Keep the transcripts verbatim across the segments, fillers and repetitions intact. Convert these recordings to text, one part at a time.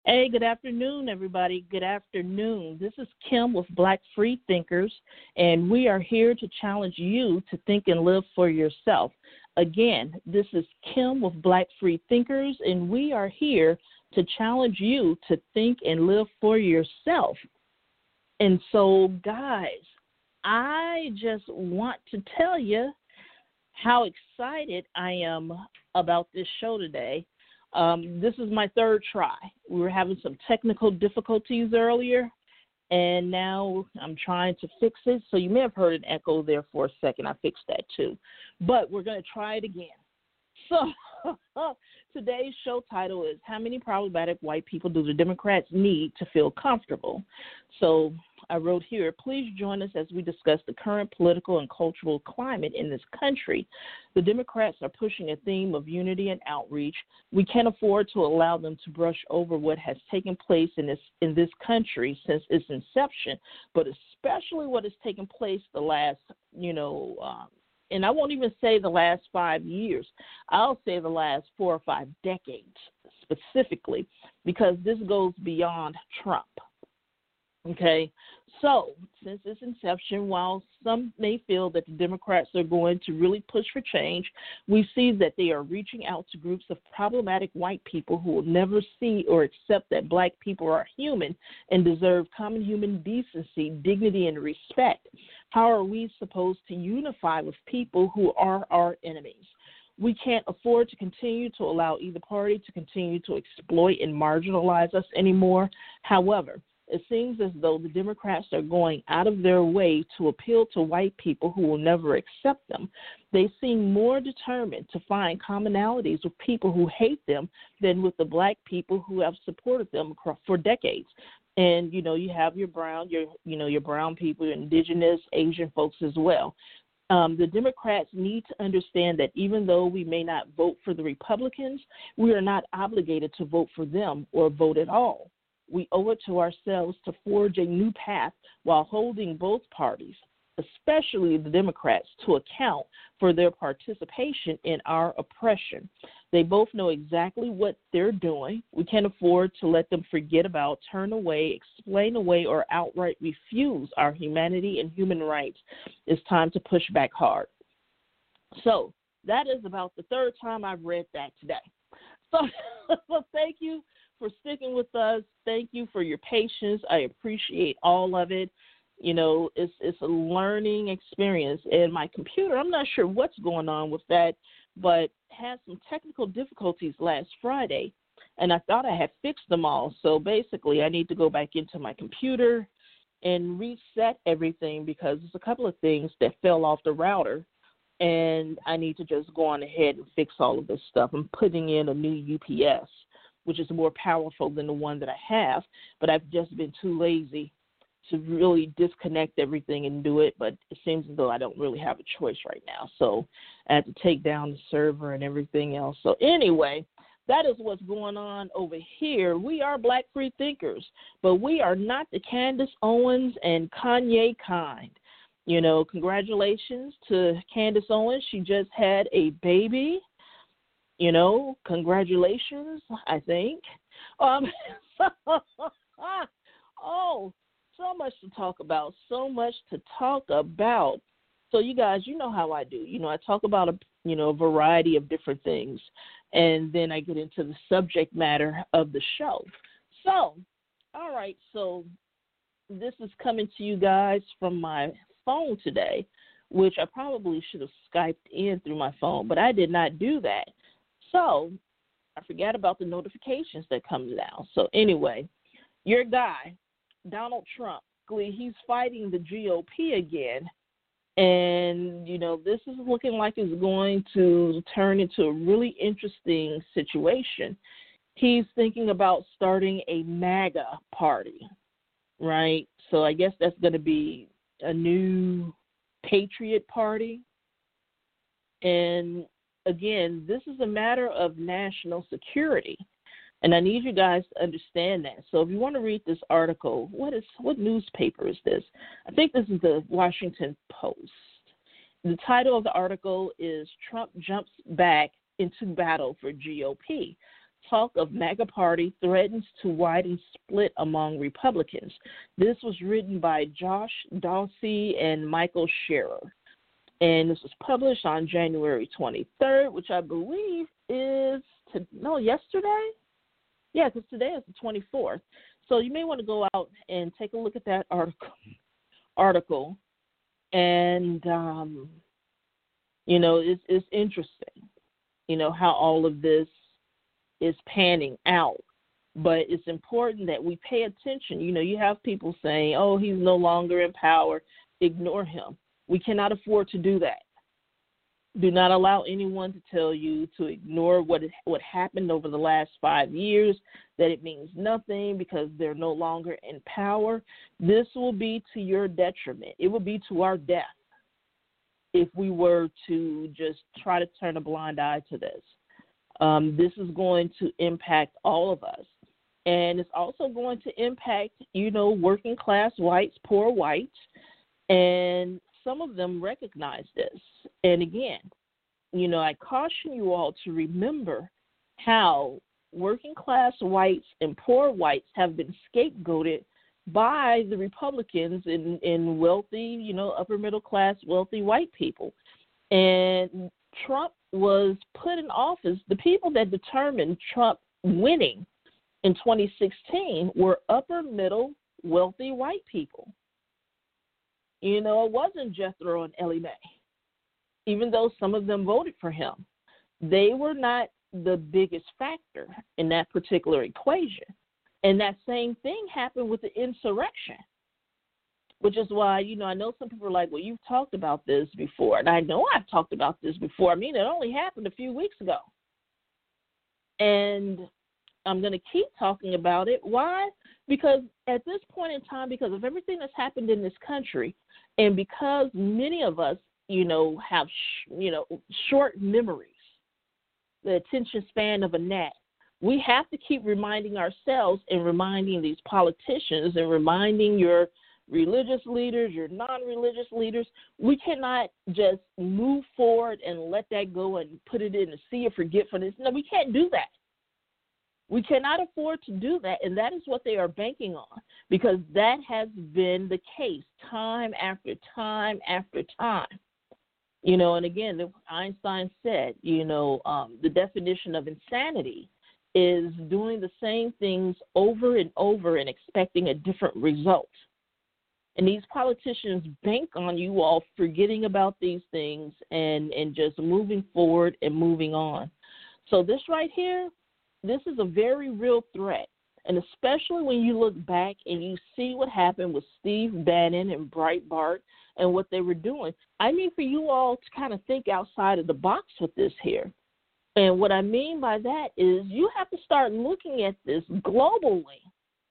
Hey, good afternoon, everybody. Good afternoon. This is Kim with Black Free Thinkers, and we are here to challenge you to think and live for yourself. Again, this is Kim with Black Free Thinkers, and we are here to challenge you to think and live for yourself. And so, guys, I just want to tell you how excited I am about this show today. Um, this is my third try. We were having some technical difficulties earlier, and now I'm trying to fix it. So you may have heard an echo there for a second. I fixed that too. But we're going to try it again. So today's show title is How Many Problematic White People Do the Democrats Need to Feel Comfortable? So I wrote here, please join us as we discuss the current political and cultural climate in this country. The Democrats are pushing a theme of unity and outreach. We can't afford to allow them to brush over what has taken place in this in this country since its inception, but especially what has taken place the last, you know, um, and I won't even say the last five years. I'll say the last four or five decades specifically, because this goes beyond Trump. Okay, so since its inception, while some may feel that the Democrats are going to really push for change, we see that they are reaching out to groups of problematic white people who will never see or accept that black people are human and deserve common human decency, dignity, and respect. How are we supposed to unify with people who are our enemies? We can't afford to continue to allow either party to continue to exploit and marginalize us anymore. However, it seems as though the Democrats are going out of their way to appeal to white people who will never accept them. They seem more determined to find commonalities with people who hate them than with the black people who have supported them for decades. And, you know, you have your brown, your, you know, your brown people, your indigenous, Asian folks as well. Um, the Democrats need to understand that even though we may not vote for the Republicans, we are not obligated to vote for them or vote at all. We owe it to ourselves to forge a new path while holding both parties, especially the Democrats, to account for their participation in our oppression. They both know exactly what they're doing. We can't afford to let them forget about, turn away, explain away, or outright refuse our humanity and human rights. It's time to push back hard. So that is about the third time I've read that today. So, so thank you for sticking with us. Thank you for your patience. I appreciate all of it. You know, it's it's a learning experience. And my computer, I'm not sure what's going on with that, but had some technical difficulties last Friday, and I thought I had fixed them all. So basically, I need to go back into my computer and reset everything because there's a couple of things that fell off the router, and I need to just go on ahead and fix all of this stuff. I'm putting in a new U P S, which is more powerful than the one that I have, but I've just been too lazy to really disconnect everything and do it, but it seems as though I don't really have a choice right now. So I had to take down the server and everything else. So anyway, that is what's going on over here. We are Black Free Thinkers, but we are not the Candace Owens and Kanye kind. You know, congratulations to Candace Owens. She just had a baby. You know, congratulations, I think. Um, oh, so much to talk about, so much to talk about. So you guys, you know how I do. You know, I talk about, a, you know, a variety of different things, and then I get into the subject matter of the show. So, all right, so this is coming to you guys from my phone today, which I probably should have Skyped in through my phone, but I did not do that. So I forgot about the notifications that comes down. So anyway, your guy, Donald Trump, he's fighting the G O P again. And, you know, this is looking like it's going to turn into a really interesting situation. He's thinking about starting a MAGA party, right? So I guess that's going to be a new Patriot Party. And again, this is a matter of national security, and I need you guys to understand that. So if you want to read this article, what is what newspaper is this? I think this is the Washington Post. The title of the article is Trump Jumps Back into Battle for G O P. talk of MAGA party threatens to widen split among Republicans. This was written by Josh Dawsey and Michael Scherer. And this was published on January twenty-third, which I believe is, to, no, yesterday? Yeah, because today is the twenty-fourth. So you may want to go out and take a look at that article. article. And, um, you know, it's, it's interesting, you know, how all of this is panning out. But it's important that we pay attention. You know, you have people saying, oh, he's no longer in power. Ignore him. We cannot afford to do that. Do not allow anyone to tell you to ignore what is, what happened over the last five years, that it means nothing because they're no longer in power. This will be to your detriment. It will be to our death if we were to just try to turn a blind eye to this. Um, this is going to impact all of us. And it's also going to impact, you know, working class whites, poor whites, and some of them recognize this. And again, you know, I caution you all to remember how working class whites and poor whites have been scapegoated by the Republicans in, in wealthy, you know, upper middle class, wealthy white people. And Trump was put in office. The people that determined Trump winning in twenty sixteen were upper middle, wealthy white people. You know, it wasn't Jethro and Ellie Mae, even though some of them voted for him. They were not the biggest factor in that particular equation. And that same thing happened with the insurrection, which is why, you know, I know some people are like, well, you've talked about this before. And I know I've talked about this before. I mean, it only happened a few weeks ago. And I'm going to keep talking about it. Why? Because at this point in time, because of everything that's happened in this country, and because many of us, you know, have, sh- you know, short memories, the attention span of a gnat, we have to keep reminding ourselves and reminding these politicians and reminding your religious leaders, your non-religious leaders. We cannot just move forward and let that go and put it in a sea of forgetfulness. No, we can't do that. We cannot afford to do that, and that is what they are banking on, because that has been the case time after time after time. You know, and again, Einstein said, you know, um, the definition of insanity is doing the same things over and over and expecting a different result. And these politicians bank on you all forgetting about these things and, and just moving forward and moving on. So this right here, this is a very real threat, and especially when you look back and you see what happened with Steve Bannon and Breitbart and what they were doing. I need for you all to kind of think outside of the box with this here. And what I mean by that is you have to start looking at this globally,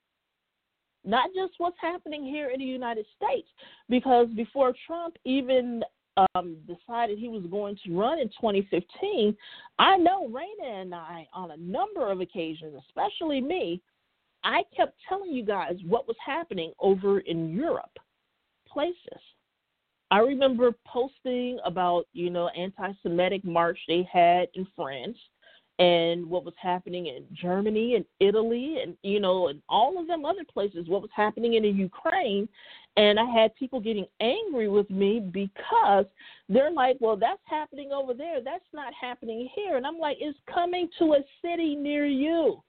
not just what's happening here in the United States, because before Trump even Um, decided he was going to run in twenty fifteen, I know Raina and I, on a number of occasions, especially me, I kept telling you guys what was happening over in Europe, places. I remember posting about, you know, anti-Semitic march they had in France and what was happening in Germany and Italy and, you know, and all of them other places, what was happening in the Ukraine. And I had people getting angry with me because they're like, well, that's happening over there. That's not happening here. And I'm like, it's coming to a city near you.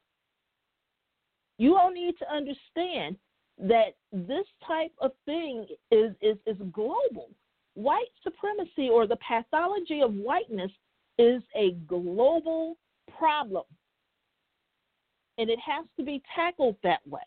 You all need to understand that this type of thing is, is, is global. White supremacy, or the pathology of whiteness, is a global problem. And it has to be tackled that way.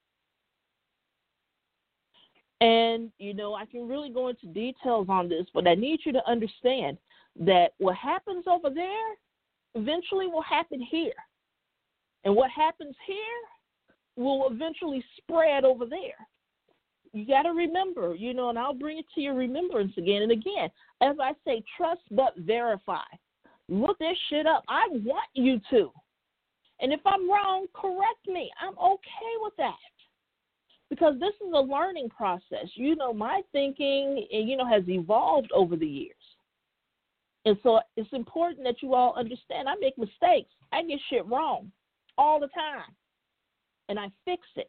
And, you know, I can really go into details on this, but I need you to understand that what happens over there eventually will happen here. And what happens here will eventually spread over there. You got to remember, you know, and I'll bring it to your remembrance again and again. As I say, trust but verify. Look this shit up. I want you to. And if I'm wrong, correct me. I'm okay with that. Because this is a learning process. You know, my thinking, you know, has evolved over the years. And so it's important that you all understand I make mistakes. I get shit wrong. all the time, and I fix it.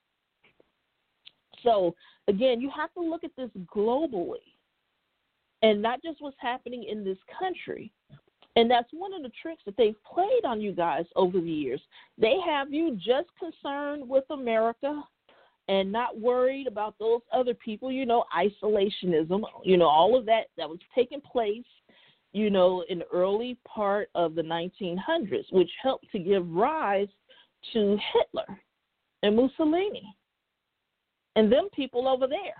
So, again, you have to look at this globally and not just what's happening in this country. And that's one of the tricks that they've played on you guys over the years. They have you just concerned with America and not worried about those other people, you know, isolationism, you know, all of that that was taking place, you know, in the early part of the nineteen hundreds, which helped to give rise to Hitler and Mussolini and them people over there.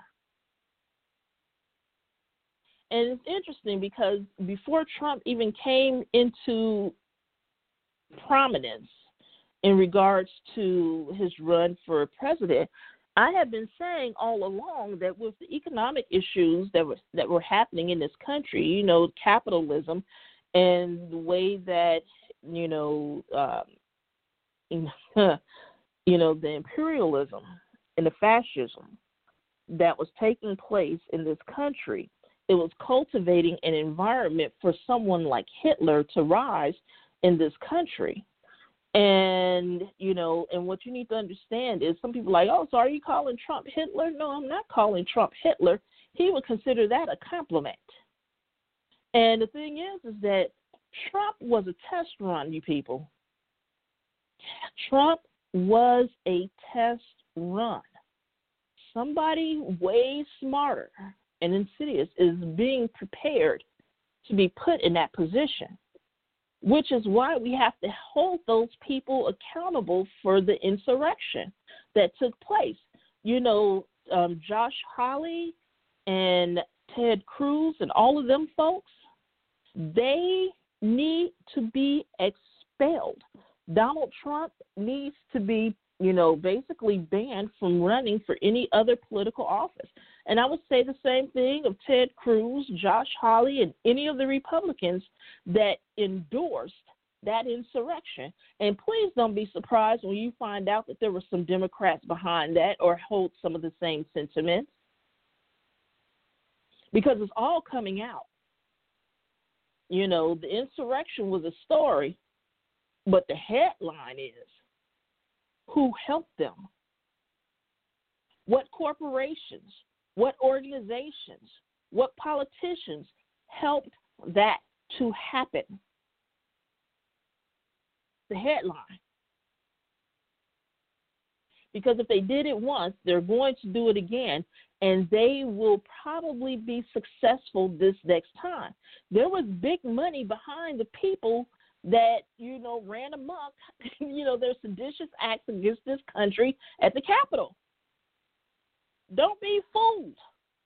And it's interesting because before Trump even came into prominence in regards to his run for president, I have been saying all along that with the economic issues that were that were happening in this country, you know, capitalism and the way that, you know, um, you know, the imperialism and the fascism that was taking place in this country, it was cultivating an environment for someone like Hitler to rise in this country. And, you know, and what you need to understand is some people are like, oh, so are you calling Trump Hitler? No, I'm not calling Trump Hitler. He would consider that a compliment. And the thing is, is that Trump was a test run, you people. Trump was a test run. Somebody way smarter and insidious is being prepared to be put in that position, which is why we have to hold those people accountable for the insurrection that took place. You know, um, Josh Hawley and Ted Cruz and all of them folks, they need to be expelled. Donald Trump needs to be, you know, basically banned from running for any other political office. And I would say the same thing of Ted Cruz, Josh Hawley, and any of the Republicans that endorsed that insurrection. And please don't be surprised when you find out that there were some Democrats behind that or hold some of the same sentiments, because it's all coming out. You know, the insurrection was a story, but the headline is, who helped them? What corporations, what organizations, what politicians helped that to happen? The headline. Because if they did it once, they're going to do it again, and they will probably be successful this next time. There was big money behind the people that, you know, ran amok, you know, their seditious acts against this country at the Capitol. Don't be fooled.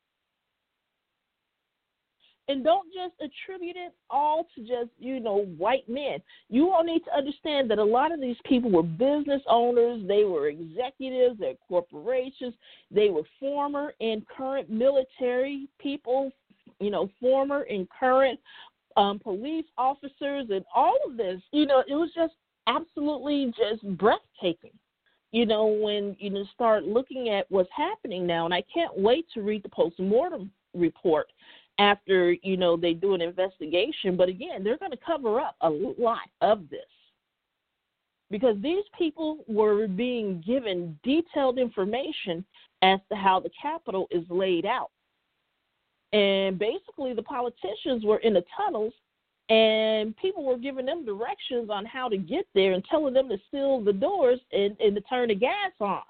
And don't just attribute it all to just, you know, white men. You all need to understand that a lot of these people were business owners. They were executives. They're corporations. They were former and current military people, you know, former and current um, police officers, and all of this. You know, it was just absolutely just breathtaking. You know, when you know, start looking at what's happening now, and I can't wait to read the postmortem report after, you know, they do an investigation. But again, they're going to cover up a lot of this because these people were being given detailed information as to how the Capitol is laid out. And basically the politicians were in the tunnels, and people were giving them directions on how to get there and telling them to seal the doors and, and to turn the gas on.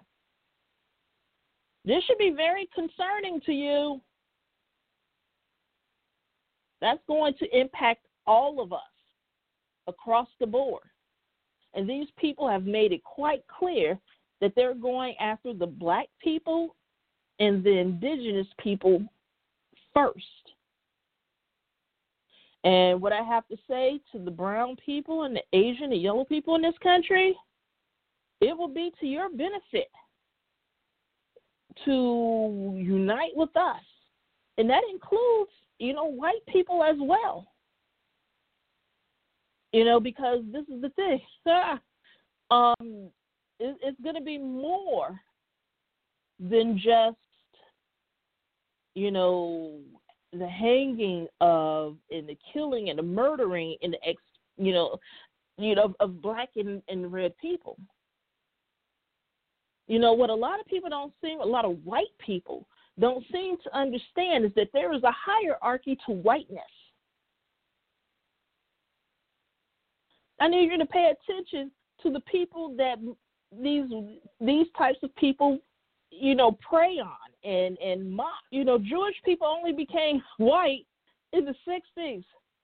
This should be very concerning to you. That's going to impact all of us across the board. And these people have made it quite clear that they're going after the black people and the indigenous people first. And what I have to say to the brown people and the Asian and yellow people in this country, it will be to your benefit to unite with us. And that includes, you know, white people as well. You know, because this is the thing. um, it, it's going to be more than just, you know, the hanging of and the killing and the murdering and the ex, you know, you know, of black and, and red people. You know, what a lot of people don't seem, a lot of white people don't seem to understand is that there is a hierarchy to whiteness. I need you to pay attention to the people that these these types of people, you know, prey on and, and mock. You know, Jewish people only became white in the sixties.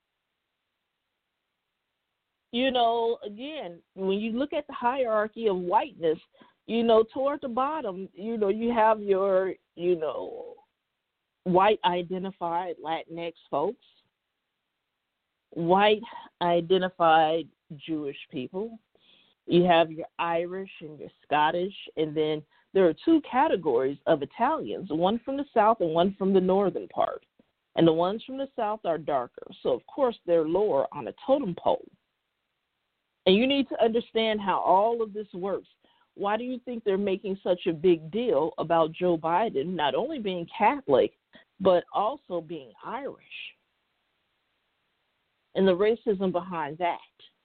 You know, again, when you look at the hierarchy of whiteness, you know, toward the bottom, you know, you have your, you know, white identified Latinx folks, white identified Jewish people. You have your Irish and your Scottish, and then there are two categories of Italians, one from the south and one from the northern part. And the ones from the south are darker, so of course they're lower on a totem pole. And you need to understand how all of this works. Why do you think they're making such a big deal about Joe Biden not only being Catholic, but also being Irish? And the racism behind that.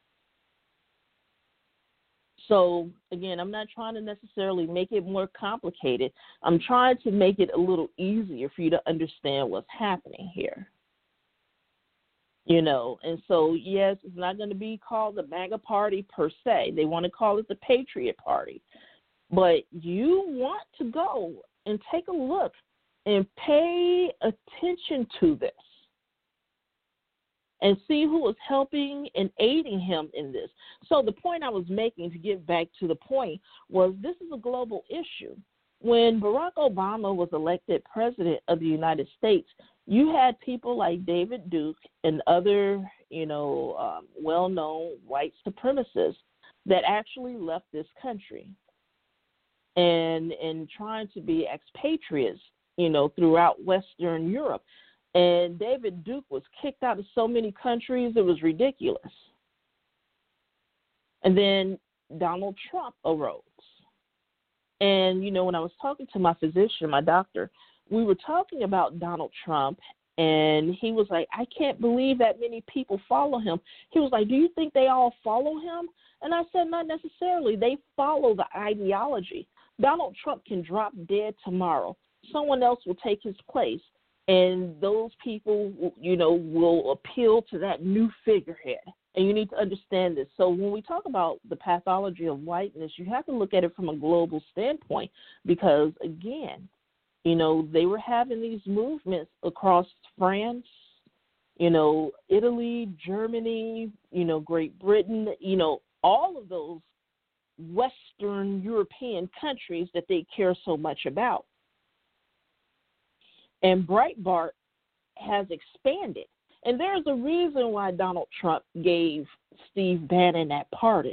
So, again, I'm not trying to necessarily make it more complicated. I'm trying to make it a little easier for you to understand what's happening here. You know, and so, yes, it's not going to be called the MAGA Party per se. They want to call it the Patriot Party. But you want to go and take a look and pay attention to this and see who is helping and aiding him in this. So the point I was making, to get back to the point, was this is a global issue. When Barack Obama was elected president of the United States, you had people like David Duke and other, you know, um, well-known white supremacists that actually left this country and and trying to be expatriates, you know, throughout Western Europe. And David Duke was kicked out of so many countries, it was ridiculous. And then Donald Trump arose. And, you know, when I was talking to my physician, my doctor, we were talking about Donald Trump, and he was like, I can't believe that many people follow him. He was like, do you think they all follow him? And I said, not necessarily. They follow the ideology. Donald Trump can drop dead tomorrow. Someone else will take his place, and those people, you know, will appeal to that new figurehead. And you need to understand this. So when we talk about the pathology of whiteness, you have to look at it from a global standpoint because, again, you know, they were having these movements across France, you know, Italy, Germany, you know, Great Britain, you know, all of those Western European countries that they care so much about. And Breitbart has expanded. And there's a reason why Donald Trump gave Steve Bannon that pardon.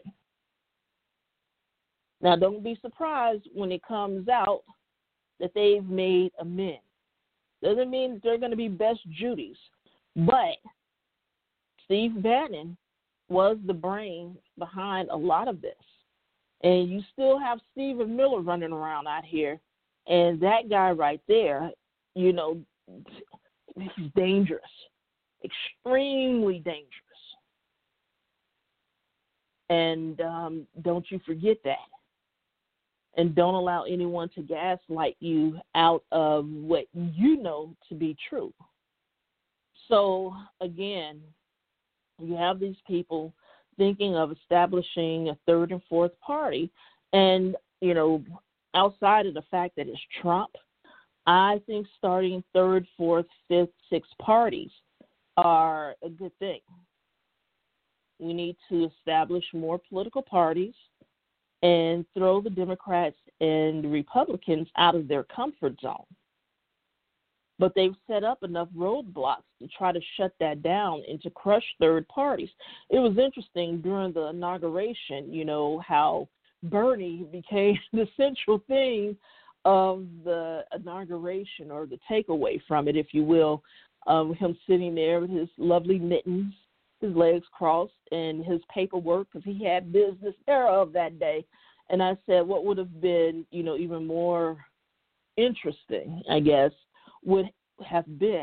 Now, don't be surprised when it comes out that they've made amends. Doesn't mean that they're going to be best Judys, but Steve Bannon was the brain behind a lot of this. And you still have Stephen Miller running around out here, and that guy right there, you know, he's dangerous. Extremely dangerous. And um, don't you forget that. And don't allow anyone to gaslight you out of what you know to be true. So, again, you have these people thinking of establishing a third and fourth party. And, you know, outside of the fact that it's Trump, I think starting third, fourth, fifth, sixth parties are a good thing. We need to establish more political parties and throw the Democrats and Republicans out of their comfort zone. But they've set up enough roadblocks to try to shut that down and to crush third parties. It was interesting during the inauguration, you know, how Bernie became the central thing of the inauguration, or the takeaway from it, if you will. Um, him sitting there with his lovely mittens, his legs crossed, and his paperwork, because he had business thereof that day. And I said, what would have been, you know, even more interesting, I guess, would have been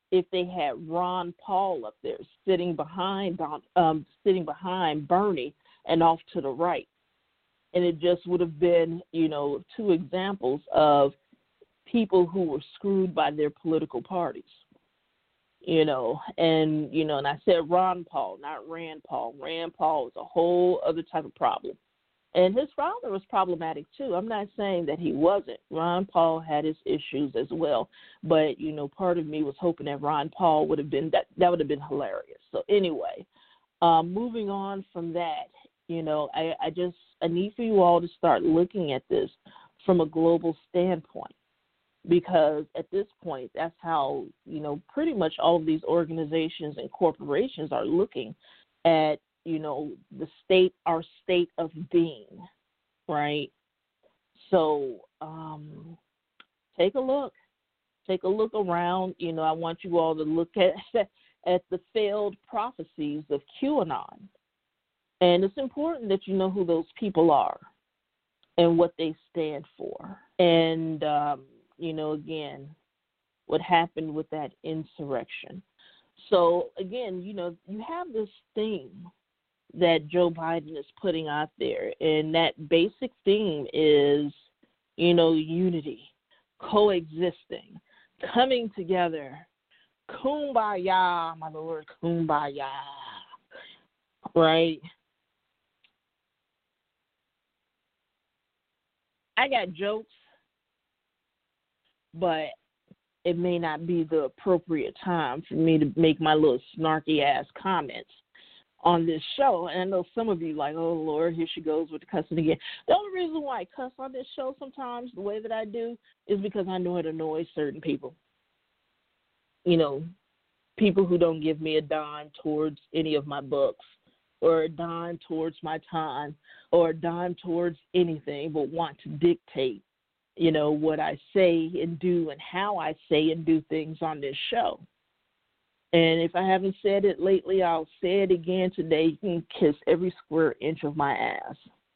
if they had Ron Paul up there sitting behind um, sitting behind Bernie and off to the right. And it just would have been, you know, two examples of people who were screwed by their political parties, you know. And, you know, and I said Ron Paul, not Rand Paul. Rand Paul is a whole other type of problem. And his father was problematic, too. I'm not saying that he wasn't. Ron Paul had his issues as well. But, you know, part of me was hoping that Ron Paul would have been, that, that would have been hilarious. So anyway, um, moving on from that, you know, I, I just, I need for you all to start looking at this from a global standpoint, because at this point, that's how, you know, pretty much all of these organizations and corporations are looking at, you know, the state, our state of being, right? So um, take a look. Take a look around. You know, I want you all to look at, at the failed prophecies of QAnon. And it's important that you know who those people are and what they stand for. And, um, you know, again, what happened with that insurrection. So, again, you know, you have this theme that Joe Biden is putting out there, and that basic theme is, you know, unity, coexisting, coming together, kumbaya, my Lord, kumbaya, right? I got jokes, but it may not be the appropriate time for me to make my little snarky-ass comments on this show. And I know some of you like, oh, Lord, here she goes with the cussing again. The only reason why I cuss on this show sometimes the way that I do is because I know it annoys certain people. You know, people who don't give me a dime towards any of my books, or a dime towards my time, or a dime towards anything, but want to dictate, you know, what I say and do and how I say and do things on this show. And if I haven't said it lately, I'll say it again today. You can kiss every square inch of my ass.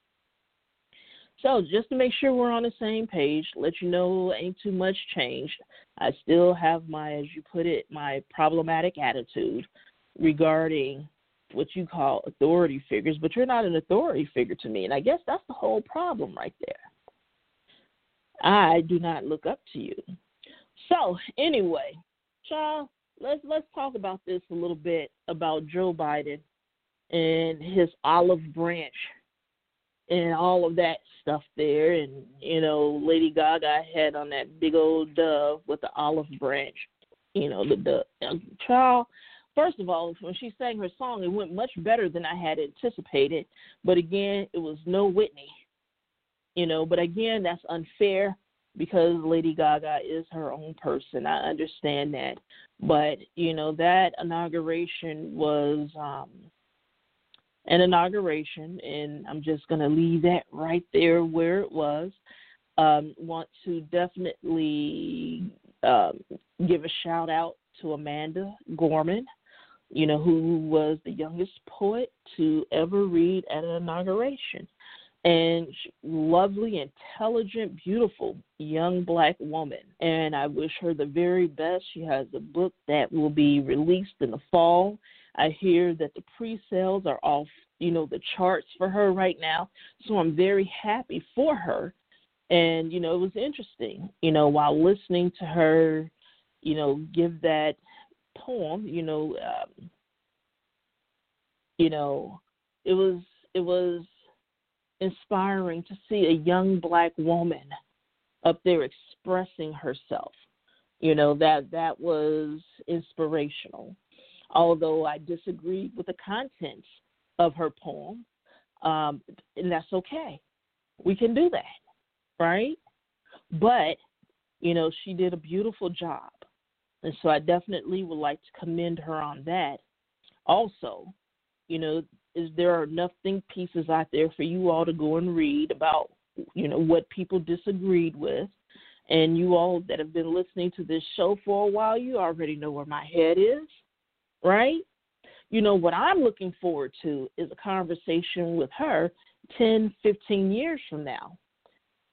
So just to make sure we're on the same page, let you know ain't too much changed. I still have my, as you put it, my problematic attitude regarding what you call authority figures, but you're not an authority figure to me. And I guess that's the whole problem right there. I do not look up to you. So anyway, child, let's let's talk about this a little bit about Joe Biden and his olive branch and all of that stuff there. And, you know, Lady Gaga had on that big old dove with the olive branch, you know, the dove. Child, first of all, when she sang her song, it went much better than I had anticipated. But again, it was no Whitney, you know. But again, that's unfair because Lady Gaga is her own person. I understand that. But, you know, that inauguration was um, an inauguration, and I'm just going to leave that right there where it was. Um, want to definitely um, give a shout out to Amanda Gorman, you know, who was the youngest poet to ever read at an inauguration. And she, lovely, intelligent, beautiful young black woman. And I wish her the very best. She has a book that will be released in the fall. I hear that the pre-sales are off, you know, the charts for her right now. So I'm very happy for her. And, you know, it was interesting, you know, while listening to her, you know, give that poem, you know, um, you know, it was, it was inspiring to see a young black woman up there expressing herself. You know, that that was inspirational. Although I disagreed with the contents of her poem, um, and that's okay. We can do that, right? But, you know, she did a beautiful job. And so I definitely would like to commend her on that. Also, you know, is there are enough think pieces out there for you all to go and read about, you know, what people disagreed with. And you all that have been listening to this show for a while, you already know where my head is, right? You know, what I'm looking forward to is a conversation with her ten, fifteen years from now.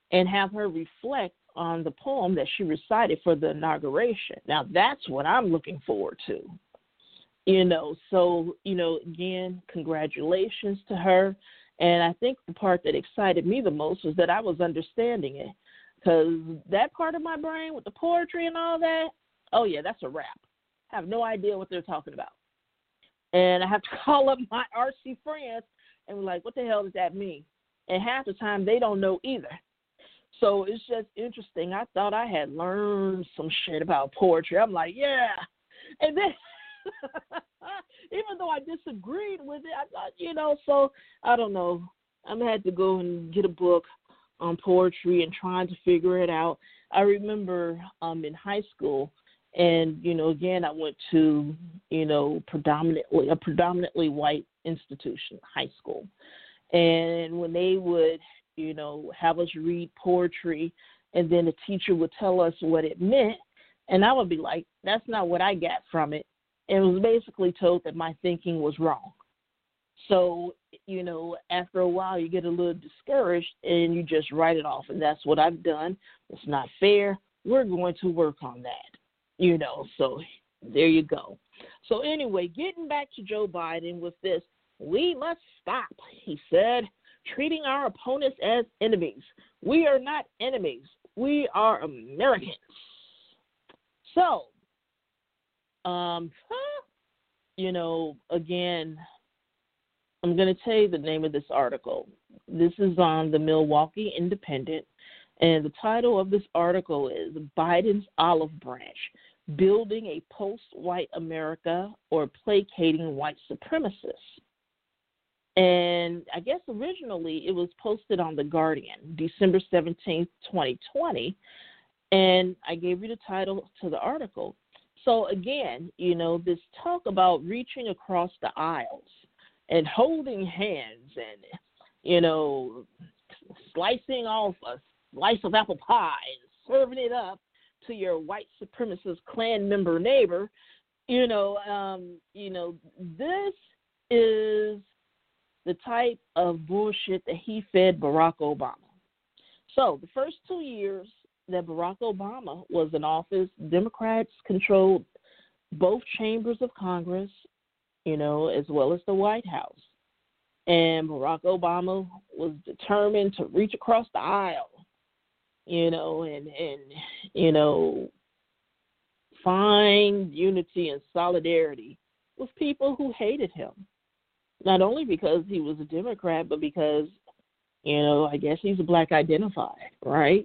and have her reflect on the poem that she recited for the inauguration. Now, that's what I'm looking forward to. You know, so, you know, again, congratulations to her. And I think the part that excited me the most was that I was understanding it. Because that part of my brain with the poetry and all that, oh, yeah, that's a wrap. I have no idea what they're talking about. And I have to call up my artsy friends and be like, what the hell does that mean? And half the time they don't know either. So it's just interesting. I thought I had learned some shit about poetry. I'm like, yeah. And then even though I disagreed with it, I thought, you know, so I don't know. I'm going to have to go and get a book on poetry and trying to figure it out. I remember um, in high school, and, you know, again, I went to, you know, predominantly, a predominantly white institution, high school. And when they would, you know, have us read poetry, and then the teacher would tell us what it meant, and I would be like, that's not what I got from it. And it was basically told that my thinking was wrong. So, you know, after a while, you get a little discouraged, and you just write it off, and that's what I've done. It's not fair. We're going to work on that, you know, so there you go. So anyway, getting back to Joe Biden with this, we must stop, he said, treating our opponents as enemies. We are not enemies. We are Americans. So, um, you know, again, I'm going to tell you the name of this article. This is on the Milwaukee Independent, and the title of this article is Biden's Olive Branch, Building a Post-White America or Placating White Supremacists. And I guess originally it was posted on The Guardian, December seventeenth, twenty twenty, and I gave you the title to the article. So again, you know, this talk about reaching across the aisles and holding hands and, you know, slicing off a slice of apple pie and serving it up to your white supremacist Klan member neighbor, you know, um, you know, this is the type of bullshit that he fed Barack Obama. So the first two years that Barack Obama was in office, Democrats controlled both chambers of Congress, you know, as well as the White House. And Barack Obama was determined to reach across the aisle, you know, and, and you know, find unity and solidarity with people who hated him. Not only because he was a Democrat, but because, you know, I guess he's a black identified, right?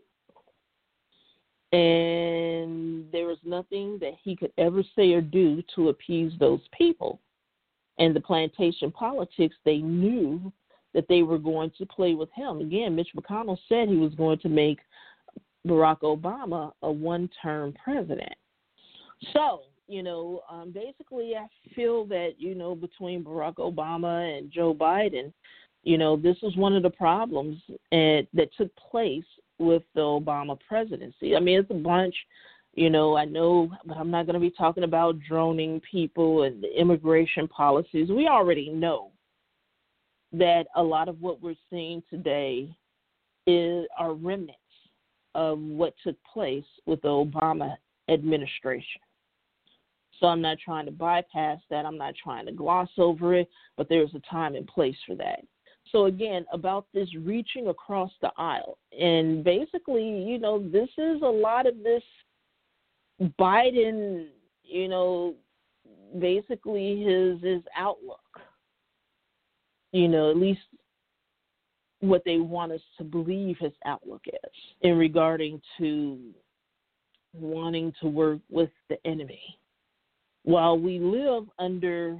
And there was nothing that he could ever say or do to appease those people. And the plantation politics, they knew that they were going to play with him. Again, Mitch McConnell said he was going to make Barack Obama a one-term president. So, you know, um, basically I feel that, you know, between Barack Obama and Joe Biden, you know, this was one of the problems uh, that took place with the Obama presidency. I mean, it's a bunch, you know, I know, but I'm not going to be talking about droning people and the immigration policies. We already know that a lot of what we're seeing today is are remnants of what took place with the Obama administration. So I'm not trying to bypass that. I'm not trying to gloss over it, but there's a time and place for that. So again, about this reaching across the aisle. And basically, you know, this is a lot of this Biden, you know, basically his his outlook. You know, at least what they want us to believe his outlook is in regarding to wanting to work with the enemy. While we live under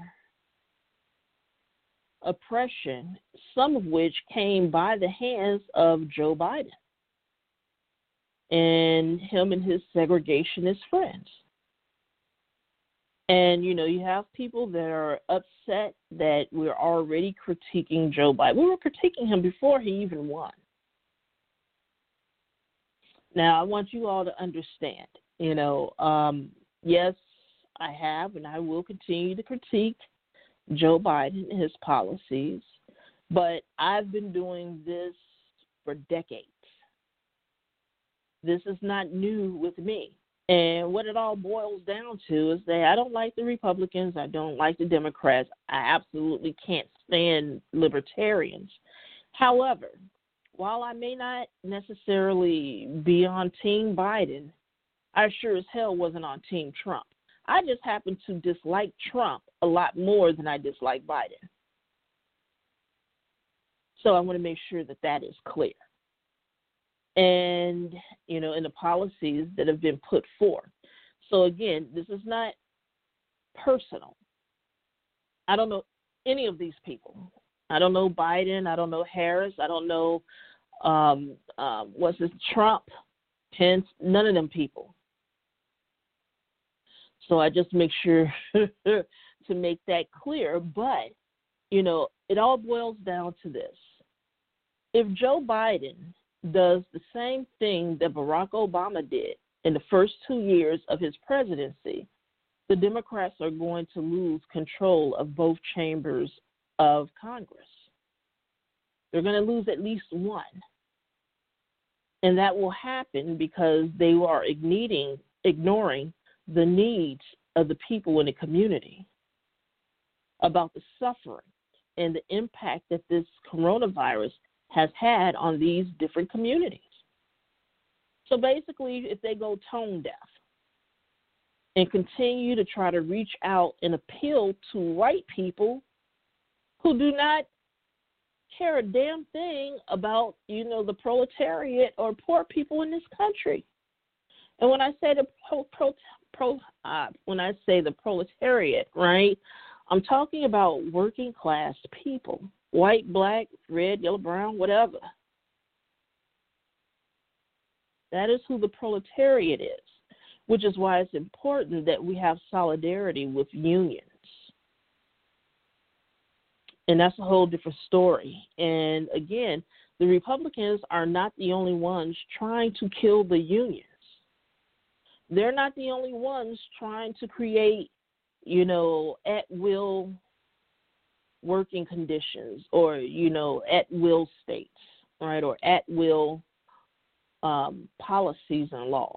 oppression, some of which came by the hands of Joe Biden and him and his segregationist friends. And, you know, you have people that are upset that we're already critiquing Joe Biden. We were critiquing him before he even won. Now, I want you all to understand, you know, um, yes, I have and I will continue to critique Joe Biden and his policies, but I've been doing this for decades. This is not new with me. And what it all boils down to is that I don't like the Republicans. I don't like the Democrats. I absolutely can't stand libertarians. However, while I may not necessarily be on Team Biden, I sure as hell wasn't on Team Trump. I just happen to dislike Trump a lot more than I dislike Biden. So I want to make sure that that is clear. And, you know, in the policies that have been put forth. So, again, this is not personal. I don't know any of these people. I don't know Biden. I don't know Harris. I don't know, um, uh, what's this, Trump, Pence, none of them people. So I just make sure to make that clear. But, you know, it all boils down to this. If Joe Biden does the same thing that Barack Obama did in the first two years of his presidency, the Democrats are going to lose control of both chambers of Congress. They're going to lose at least one. And that will happen because they are ignoring, ignoring the needs of the people in the community, about the suffering and the impact that this coronavirus has had on these different communities. So basically, if they go tone deaf and continue to try to reach out and appeal to white people who do not care a damn thing about, you know, the proletariat or poor people in this country. And when I say the pro, pro, pro uh, when I say the proletariat, right, I'm talking about working class people. White, black, red, yellow, brown, whatever. That is who the proletariat is, which is why it's important that we have solidarity with unions. And that's a whole different story. And again, the Republicans are not the only ones trying to kill the unions. They're not the only ones trying to create, you know, at-will working conditions or, you know, at-will states, right, or at-will um, policies and laws.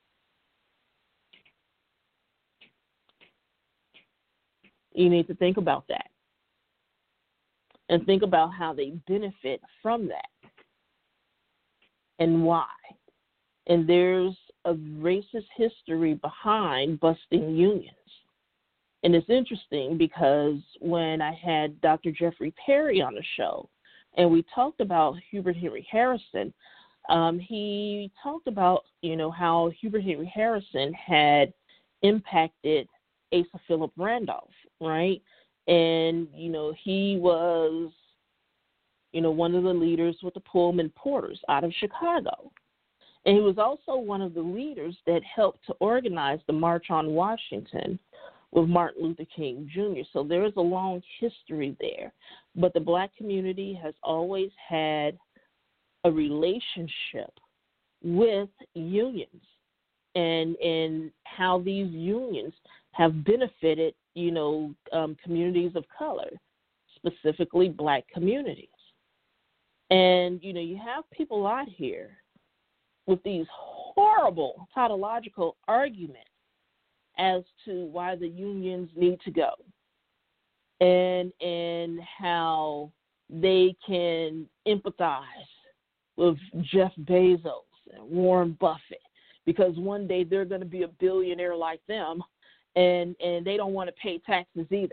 You need to think about that and think about how they benefit from that and why. And there's a racist history behind busting unions. And it's interesting because when I had Doctor Jeffrey Perry on the show and we talked about Hubert Henry Harrison, um, he talked about, you know, how Hubert Henry Harrison had impacted Asa Philip Randolph, right? And, you know, he was, you know, one of the leaders with the Pullman Porters out of Chicago. And he was also one of the leaders that helped to organize the March on Washington with Martin Luther King Junior So there is a long history there. But the black community has always had a relationship with unions and and how these unions have benefited, you know, um, communities of color, specifically black communities. And, you know, you have people out here with these horrible tautological arguments as to why the unions need to go and and how they can empathize with Jeff Bezos and Warren Buffett because one day they're going to be a billionaire like them and, and they don't want to pay taxes either.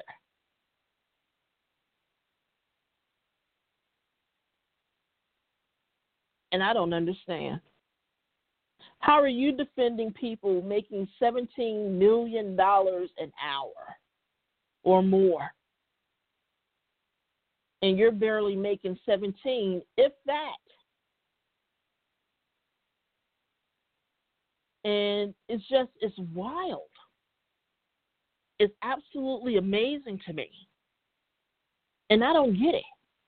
And I don't understand. How are you defending people making seventeen million dollars an hour or more? And you're barely making seventeen, if that. And it's just, it's wild. It's absolutely amazing to me. And I don't get it.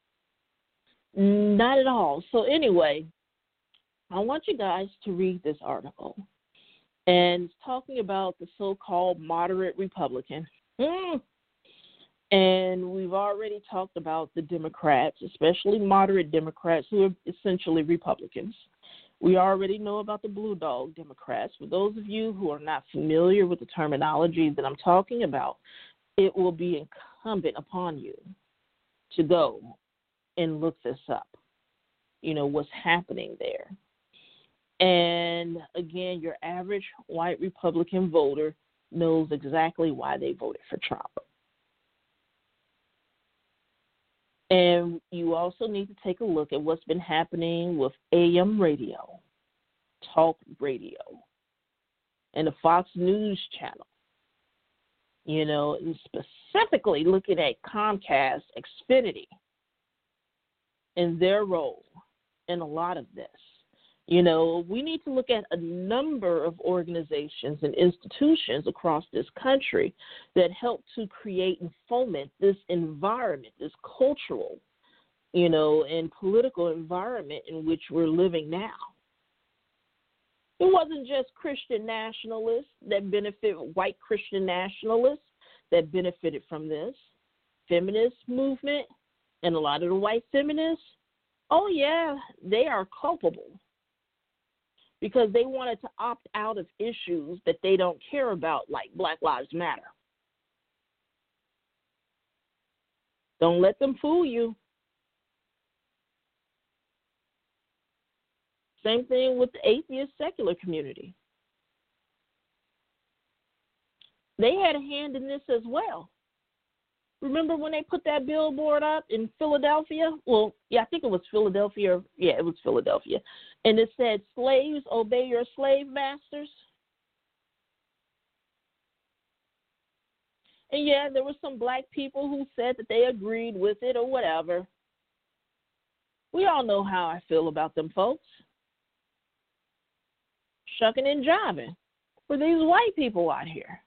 Not at all. So anyway, I want you guys to read this article. And it's talking about the so-called moderate Republican. Mm. And we've already talked about the Democrats, especially moderate Democrats who are essentially Republicans. We already know about the blue dog Democrats. For those of you who are not familiar with the terminology that I'm talking about, it will be incumbent upon you to go and look this up, you know, what's happening there. And again, your average white Republican voter knows exactly why they voted for Trump. And you also need to take a look at what's been happening with A M radio, talk radio, and the Fox News channel. You know, and specifically looking at Comcast, Xfinity, and their role in a lot of this. You know, we need to look at a number of organizations and institutions across this country that help to create and foment this environment, this cultural, you know, and political environment in which we're living now. It wasn't just Christian nationalists that benefit, white Christian nationalists that benefited from this. Feminist movement and a lot of the white feminists, oh yeah, they are culpable, because they wanted to opt out of issues that they don't care about, like Black Lives Matter. Don't let them fool you. Same thing with the atheist secular community. They had a hand in this as well. Remember when they put that billboard up in Philadelphia? Well, yeah, I think it was Philadelphia. Yeah, it was Philadelphia. And it said, "Slaves, obey your slave masters." And yeah, there were some black people who said that they agreed with it or whatever. We all know how I feel about them folks. Shucking and jiving for these white people out here.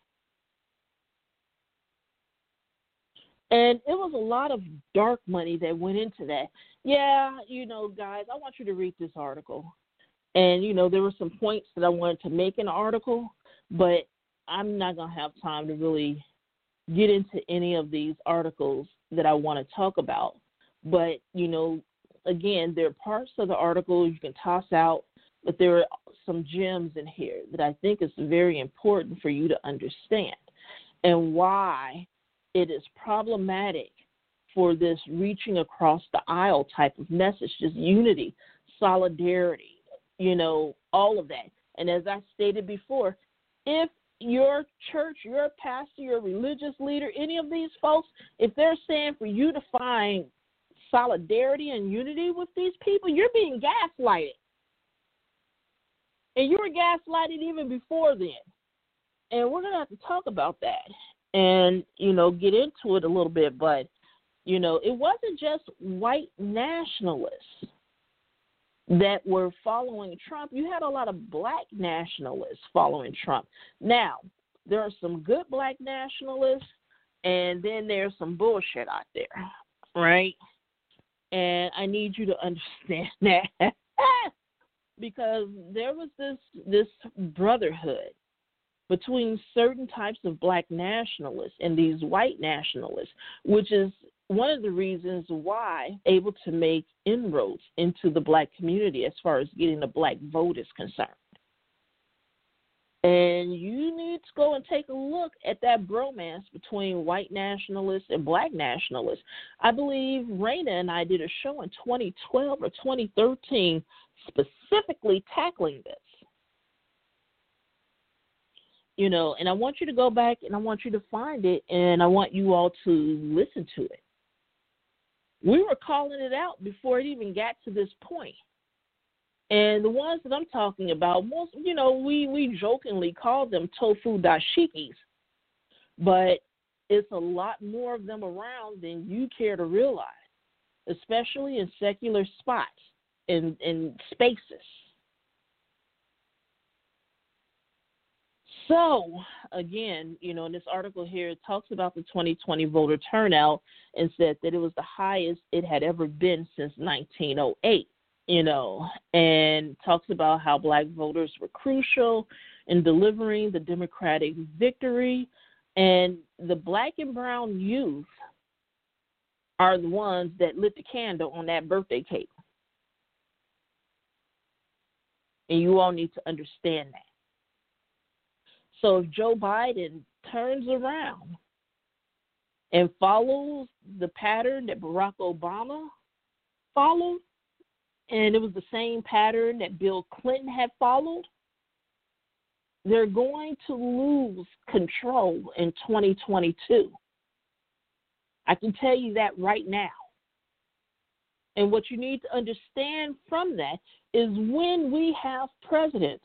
And it was a lot of dark money that went into that. Yeah, you know, guys, I want you to read this article. And, you know, there were some points that I wanted to make in the article, but I'm not going to have time to really get into any of these articles that I want to talk about. But, you know, again, there are parts of the article you can toss out, but there are some gems in here that I think is very important for you to understand, and why it is problematic for this reaching across the aisle type of message, just unity, solidarity, you know, all of that. And as I stated before, if your church, your pastor, your religious leader, any of these folks, if they're saying for you to find solidarity and unity with these people, you're being gaslighted. And you were gaslighted even before then. And we're going to have to talk about that and, you know, get into it a little bit. But, you know, it wasn't just white nationalists that were following Trump. You had a lot of black nationalists following Trump. Now, there are some good black nationalists, and then there's some bullshit out there, right? And I need you to understand that. Because there was this this brotherhood between certain types of black nationalists and these white nationalists, which is one of the reasons why able to make inroads into the black community as far as getting the black vote is concerned. And you need to go and take a look at that bromance between white nationalists and black nationalists. I believe Raina and I did a show in twenty twelve or twenty thirteen specifically tackling this. You know, and I want you to go back and I want you to find it, and I want you all to listen to it. We were calling it out before it even got to this point. And the ones that I'm talking about, most, you know, we, we jokingly call them tofu dashikis, but it's a lot more of them around than you care to realize, especially in secular spots, in, in spaces. So, again, you know, in this article here, it talks about the twenty twenty voter turnout and said that it was the highest it had ever been since nineteen oh eight. You know, and talks about how black voters were crucial in delivering the Democratic victory, and the black and brown youth are the ones that lit the candle on that birthday cake. And you all need to understand that. So if Joe Biden turns around and follows the pattern that Barack Obama followed, and it was the same pattern that Bill Clinton had followed, they're going to lose control in twenty twenty-two. I can tell you that right now. And what you need to understand from that is when we have presidents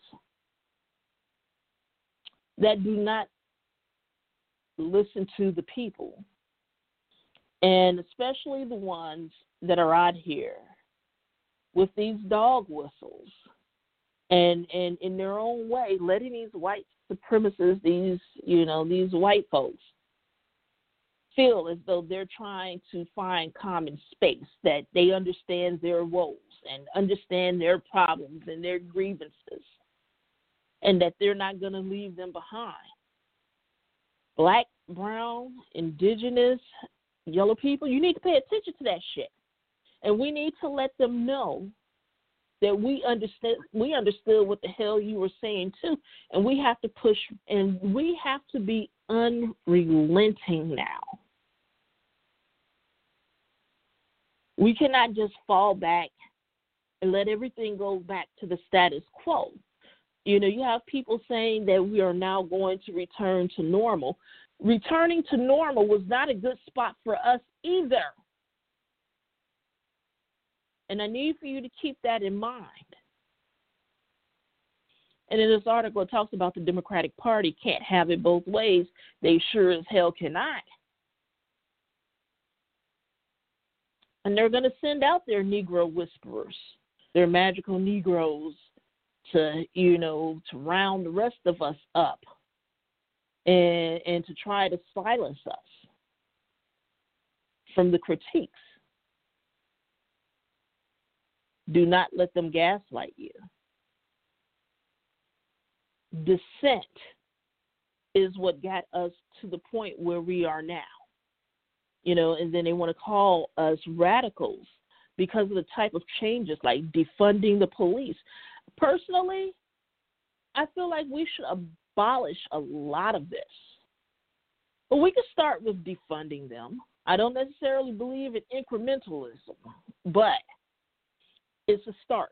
that do not listen to the people, and especially the ones that are out here with these dog whistles and, and in their own way letting these white supremacists, these, you know, these white folks feel as though they're trying to find common space, that they understand their woes and understand their problems and their grievances, and that they're not going to leave them behind. Black, brown, indigenous, yellow people, you need to pay attention to that shit. And we need to let them know that we understand, we understood what the hell you were saying too, and we have to push, and we have to be unrelenting now. We cannot just fall back and let everything go back to the status quo. You know, you have people saying that we are now going to return to normal. Returning to normal was not a good spot for us either. And I need for you to keep that in mind. And in this article, it talks about the Democratic Party can't have it both ways. They sure as hell cannot. And they're going to send out their Negro whisperers, their magical Negroes, to, you know, to round the rest of us up and, and to try to silence us from the critiques. Do not let them gaslight you. Dissent is what got us to the point where we are now. You know, and then they want to call us radicals because of the type of changes like defunding the police. Personally, I feel like we should abolish a lot of this. But we could start with defunding them. I don't necessarily believe in incrementalism, but it's a start.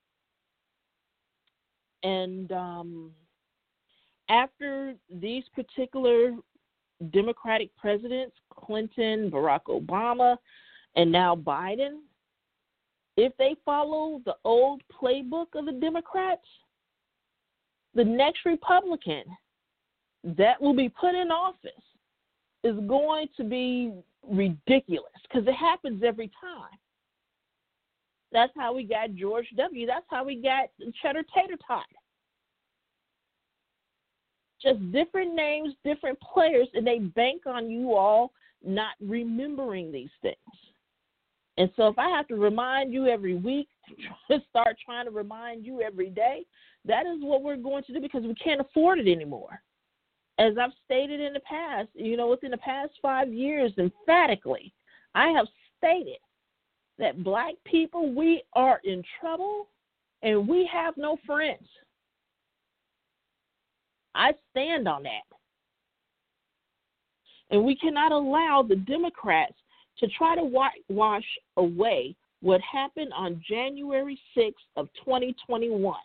And um, after these particular Democratic presidents, Clinton, Barack Obama, and now Biden, if they follow the old playbook of the Democrats, the next Republican that will be put in office is going to be ridiculous because it happens every time. That's how we got George W. That's how we got Cheddar Tater Tot. Just different names, different players, and they bank on you all not remembering these things. And so if I have to remind you every week, start trying to remind you every day, that is what we're going to do because we can't afford it anymore. As I've stated in the past, you know, within the past five years, emphatically, I have stated that black people, we are in trouble and we have no friends. I stand on that. And we cannot allow the Democrats to try to wash away what happened on January sixth of twenty twenty-one.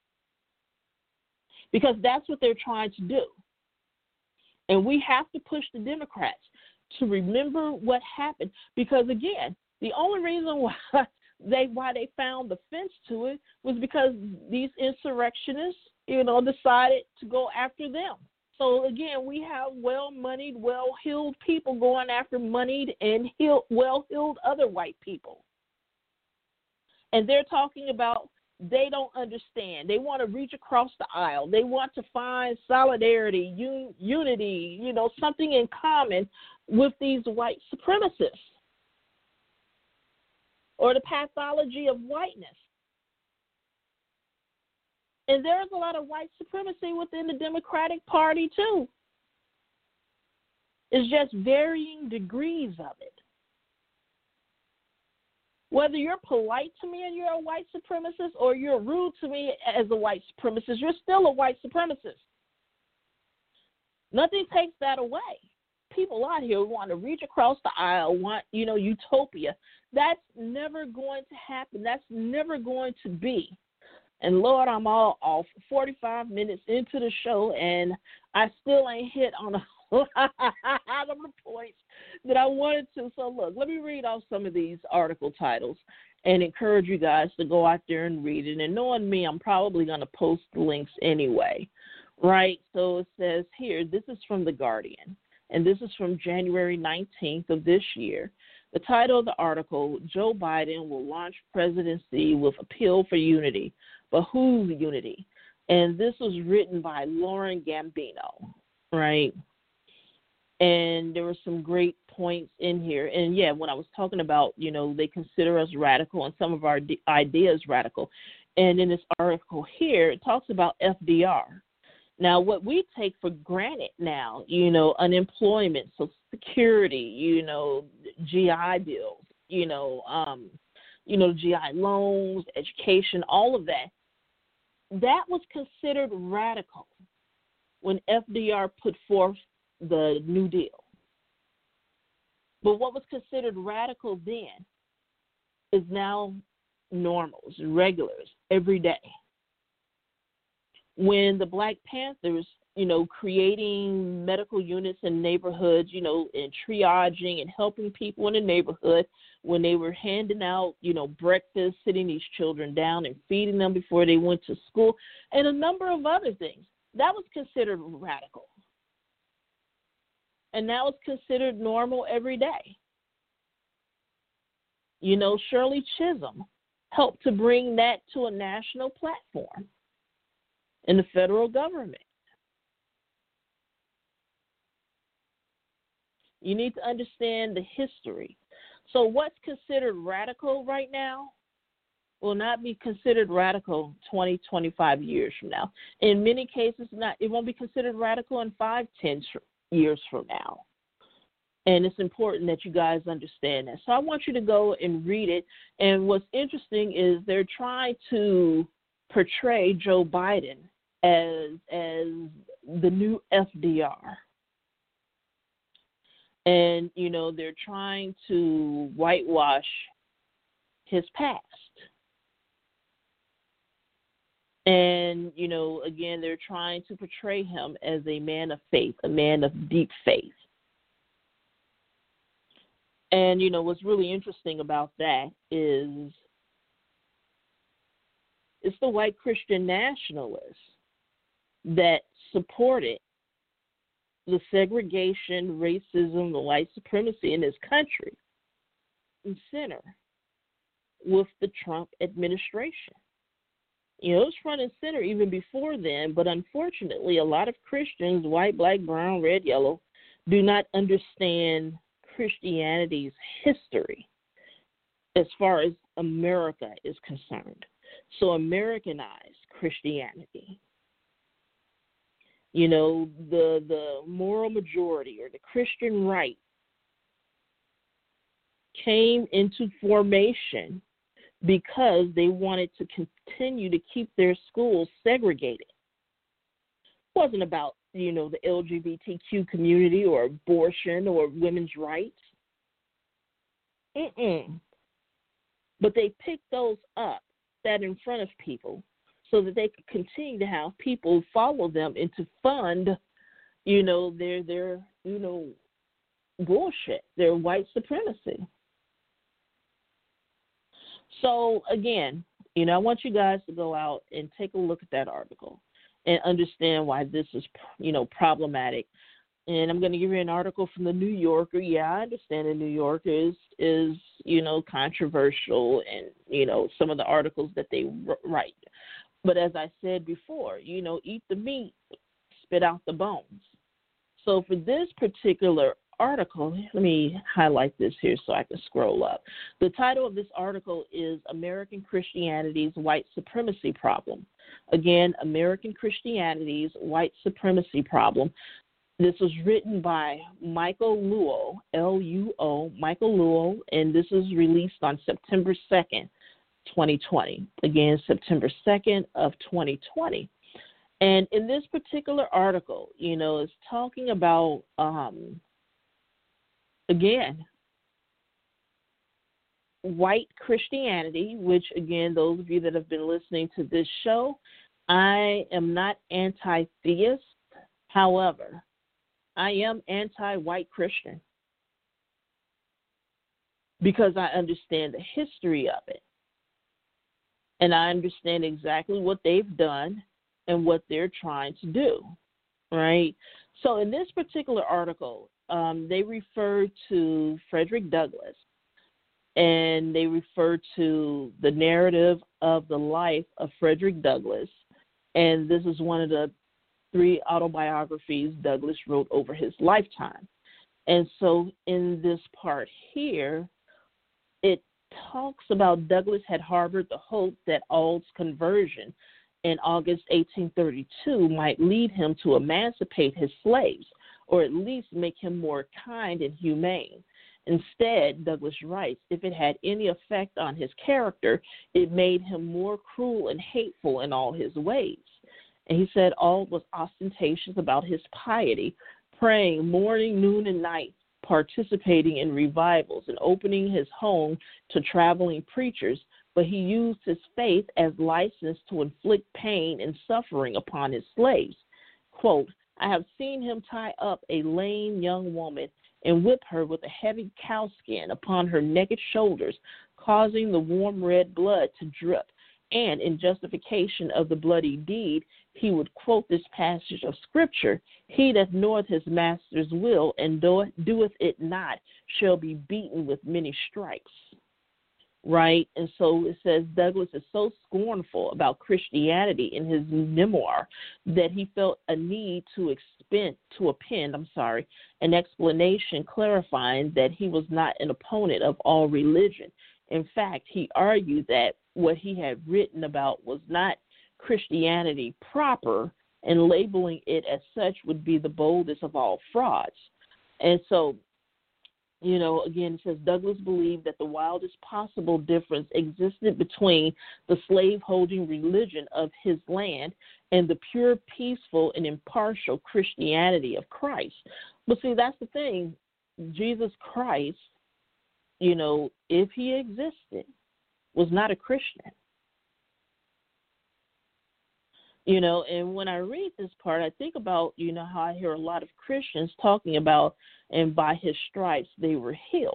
Because that's what they're trying to do. And we have to push the Democrats to remember what happened. Because, again, the only reason why they why they found the fence to it was because these insurrectionists, you know, decided to go after them. So, again, we have well-moneyed, well-heeled people going after moneyed and healed, well-heeled other white people. And they're talking about they don't understand. They want to reach across the aisle. They want to find solidarity, un- unity, you know, something in common with these white supremacists or the pathology of whiteness. And there's a lot of white supremacy within the Democratic Party, too. It's just varying degrees of it. Whether you're polite to me and you're a white supremacist or you're rude to me as a white supremacist, you're still a white supremacist. Nothing takes that away. People out here want to reach across the aisle, want, you know, utopia. That's never going to happen. That's never going to be. And Lord, I'm all off forty-five minutes into the show, and I still ain't hit on a lot of the points that I wanted to. So look, let me read off some of these article titles and encourage you guys to go out there and read it. And knowing me, I'm probably going to post the links anyway, right? So it says here, this is from The Guardian, and this is from January nineteenth of this year. The title of the article, Joe Biden will launch presidency with appeal for unity. But whose unity? And this was written by Lauren Gambino, right? And there were some great points in here. And, yeah, when I was talking about, you know, they consider us radical and some of our d- ideas radical. And in this article here, it talks about F D R. Now, what we take for granted now, you know, unemployment, Social Security, you know, G I bills, you know, um, you know, G I loans, education, all of that, that was considered radical when F D R put forth the New Deal. But what was considered radical then is now normals, regulars, every day. When the Black Panthers, you know, creating medical units in neighborhoods, you know, and triaging and helping people in the neighborhood, when they were handing out, you know, breakfast, sitting these children down and feeding them before they went to school, and a number of other things, that was considered radical. And that was considered normal every day. You know, Shirley Chisholm helped to bring that to a national platform in the federal government. You need to understand the history. So what's considered radical right now will not be considered radical twenty, twenty-five years from now. In many cases, not it won't be considered radical in five, ten years from now. And it's important that you guys understand that. So I want you to go and read it. And what's interesting is they're trying to portray Joe Biden as as the new F D R. And, you know, they're trying to whitewash his past. And, you know, again, they're trying to portray him as a man of faith, a man of deep faith. And, you know, what's really interesting about that is it's the white Christian nationalists that supported the segregation, racism, the white supremacy in this country in center with the Trump administration. You know, it was front and center even before then, but unfortunately, a lot of Christians, white, black, brown, red, yellow, do not understand Christianity's history as far as America is concerned. So Americanized Christianity. You know, the the moral majority or the Christian right came into formation because they wanted to continue to keep their schools segregated. It wasn't about, you know, the L G B T Q community or abortion or women's rights. Mm-mm. But they picked those up, that in front of people, so that they could continue to have people follow them and to fund, you know, their, their you know, bullshit, their white supremacy. So, again, you know, I want you guys to go out and take a look at that article and understand why this is, you know, problematic. And I'm going to give you an article from the New Yorker. Yeah, I understand the New Yorker is, is, you know, controversial and, you know, some of the articles that they write. But as I said before, you know, eat the meat, spit out the bones. So for this particular article, let me highlight this here so I can scroll up. The title of this article is American Christianity's White Supremacy Problem. Again, American Christianity's White Supremacy Problem. This was written by Michael Luo, L U O, Michael Luo, and this is released on September second, twenty twenty. Again, September second of twenty twenty. And in this particular article, you know, it's talking about, um, again, white Christianity, which, again, those of you that have been listening to this show, I am not anti-theist. However, I am anti-white Christian because I understand the history of it. And I understand exactly what they've done and what they're trying to do, right? So in this particular article, um, they refer to Frederick Douglass, and they refer to the narrative of the life of Frederick Douglass. And this is one of the three autobiographies Douglass wrote over his lifetime. And so in this part here, it talks about Douglass had harbored the hope that Auld's conversion in August eighteen thirty-two might lead him to emancipate his slaves, or at least make him more kind and humane. Instead, Douglass writes, if it had any effect on his character, it made him more cruel and hateful in all his ways. And he said Auld was ostentatious about his piety, praying morning, noon, and night, participating in revivals, and opening his home to traveling preachers, but he used his faith as license to inflict pain and suffering upon his slaves. Quote, I have seen him tie up a lame young woman and whip her with a heavy cowskin upon her naked shoulders, causing the warm red blood to drip. And in justification of the bloody deed, he would quote this passage of Scripture, he that knoweth his master's will and doeth, doeth it not shall be beaten with many stripes. Right? And so it says Douglass is so scornful about Christianity in his memoir that he felt a need to expend, to append, I'm sorry, an explanation clarifying that he was not an opponent of all religion. In fact, he argued that what he had written about was not Christianity proper, and labeling it as such would be the boldest of all frauds. And so, you know, again, it says Douglass believed that the wildest possible difference existed between the slave-holding religion of his land and the pure, peaceful, and impartial Christianity of Christ. But see, that's the thing. Jesus Christ, you know, if he existed, was not a Christian. You know, and when I read this part, I think about, you know, how I hear a lot of Christians talking about, and by his stripes they were healed.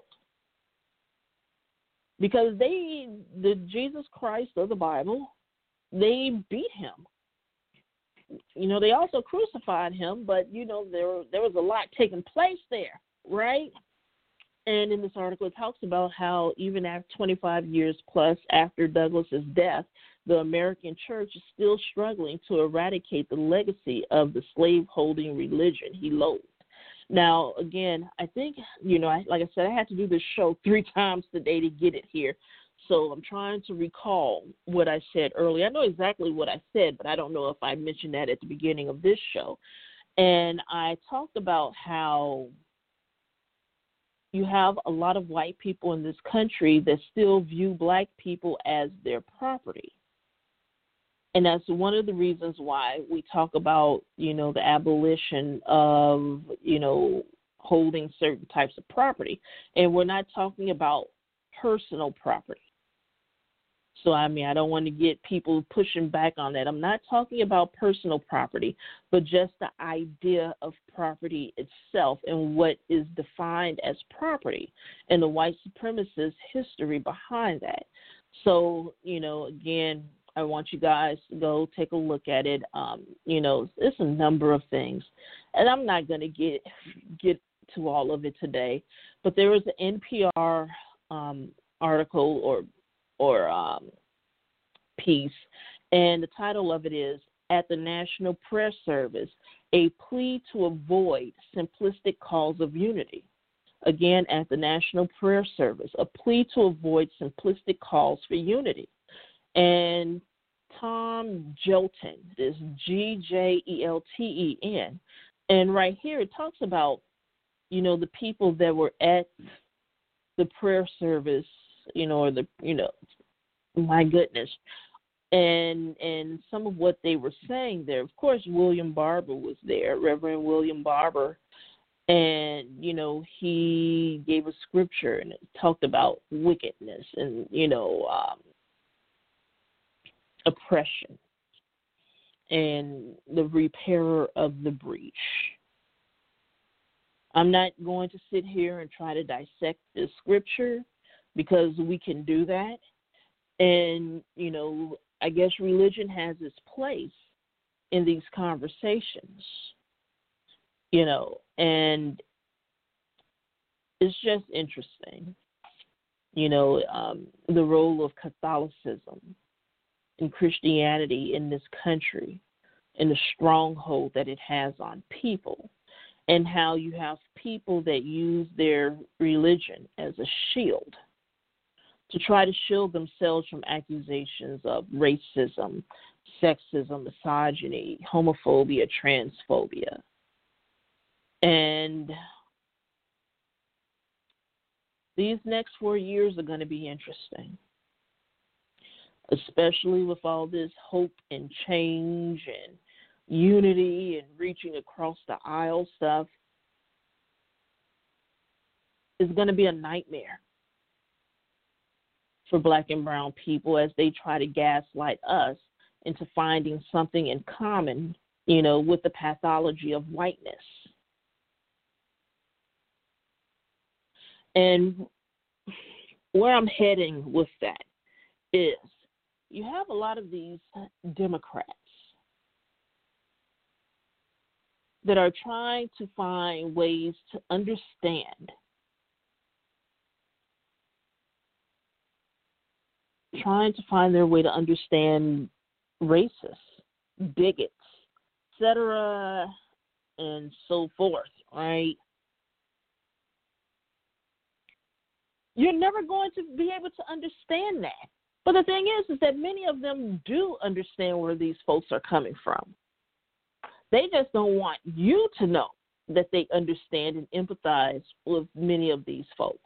Because they, the Jesus Christ of the Bible, they beat him. You know, they also crucified him, but, you know, there, there was a lot taking place there, right? And in this article, it talks about how even after twenty-five years plus after Douglass's death, the American church is still struggling to eradicate the legacy of the slave-holding religion he loathed. Now, again, I think, you know, I, like I said, I had to do this show three times today to get it here. So I'm trying to recall what I said earlier. I know exactly what I said, but I don't know if I mentioned that at the beginning of this show. And I talked about how you have a lot of white people in this country that still view black people as their property. And that's one of the reasons why we talk about, you know, the abolition of, you know, holding certain types of property. And we're not talking about personal property. So, I mean, I don't want to get people pushing back on that. I'm not talking about personal property, but just the idea of property itself and what is defined as property and the white supremacist history behind that. So, you know, again, I want you guys to go take a look at it. Um, you know, it's a number of things, and I'm not going to get get to all of it today. But there was an N P R um, article or or um, piece, and the title of it is "At the National Prayer Service: A Plea to Avoid Simplistic Calls of Unity." Again, at the National Prayer Service, a plea to avoid simplistic calls for unity. And Tom Jelton, this G J E L T E N, And right here it talks about, you know, the people that were at the prayer service, you know, or the, you know, my goodness. And and some of what they were saying there, of course, William Barber was there, Reverend William Barber, and, you know, he gave a scripture and it talked about wickedness and, you know, um, oppression and the repairer of the breach. I'm not going to sit here and try to dissect the scripture because we can do that. And, you know, I guess religion has its place in these conversations, you know, and it's just interesting, you know, um, the role of Catholicism and Christianity in this country and the stronghold that it has on people, and how you have people that use their religion as a shield to try to shield themselves from accusations of racism, sexism, misogyny, homophobia, transphobia. And these next four years are going to be interesting, especially with all this hope and change and unity and reaching across the aisle stuff. It's going to be a nightmare for Black and brown people as they try to gaslight us into finding something in common, you know, with the pathology of whiteness. And where I'm heading with that is you have a lot of these Democrats that are trying to find ways to understand, trying to find their way to understand racists, bigots, et cetera, and so forth, right? You're never going to be able to understand that. But the thing is, is that many of them do understand where these folks are coming from. They just don't want you to know that they understand and empathize with many of these folks.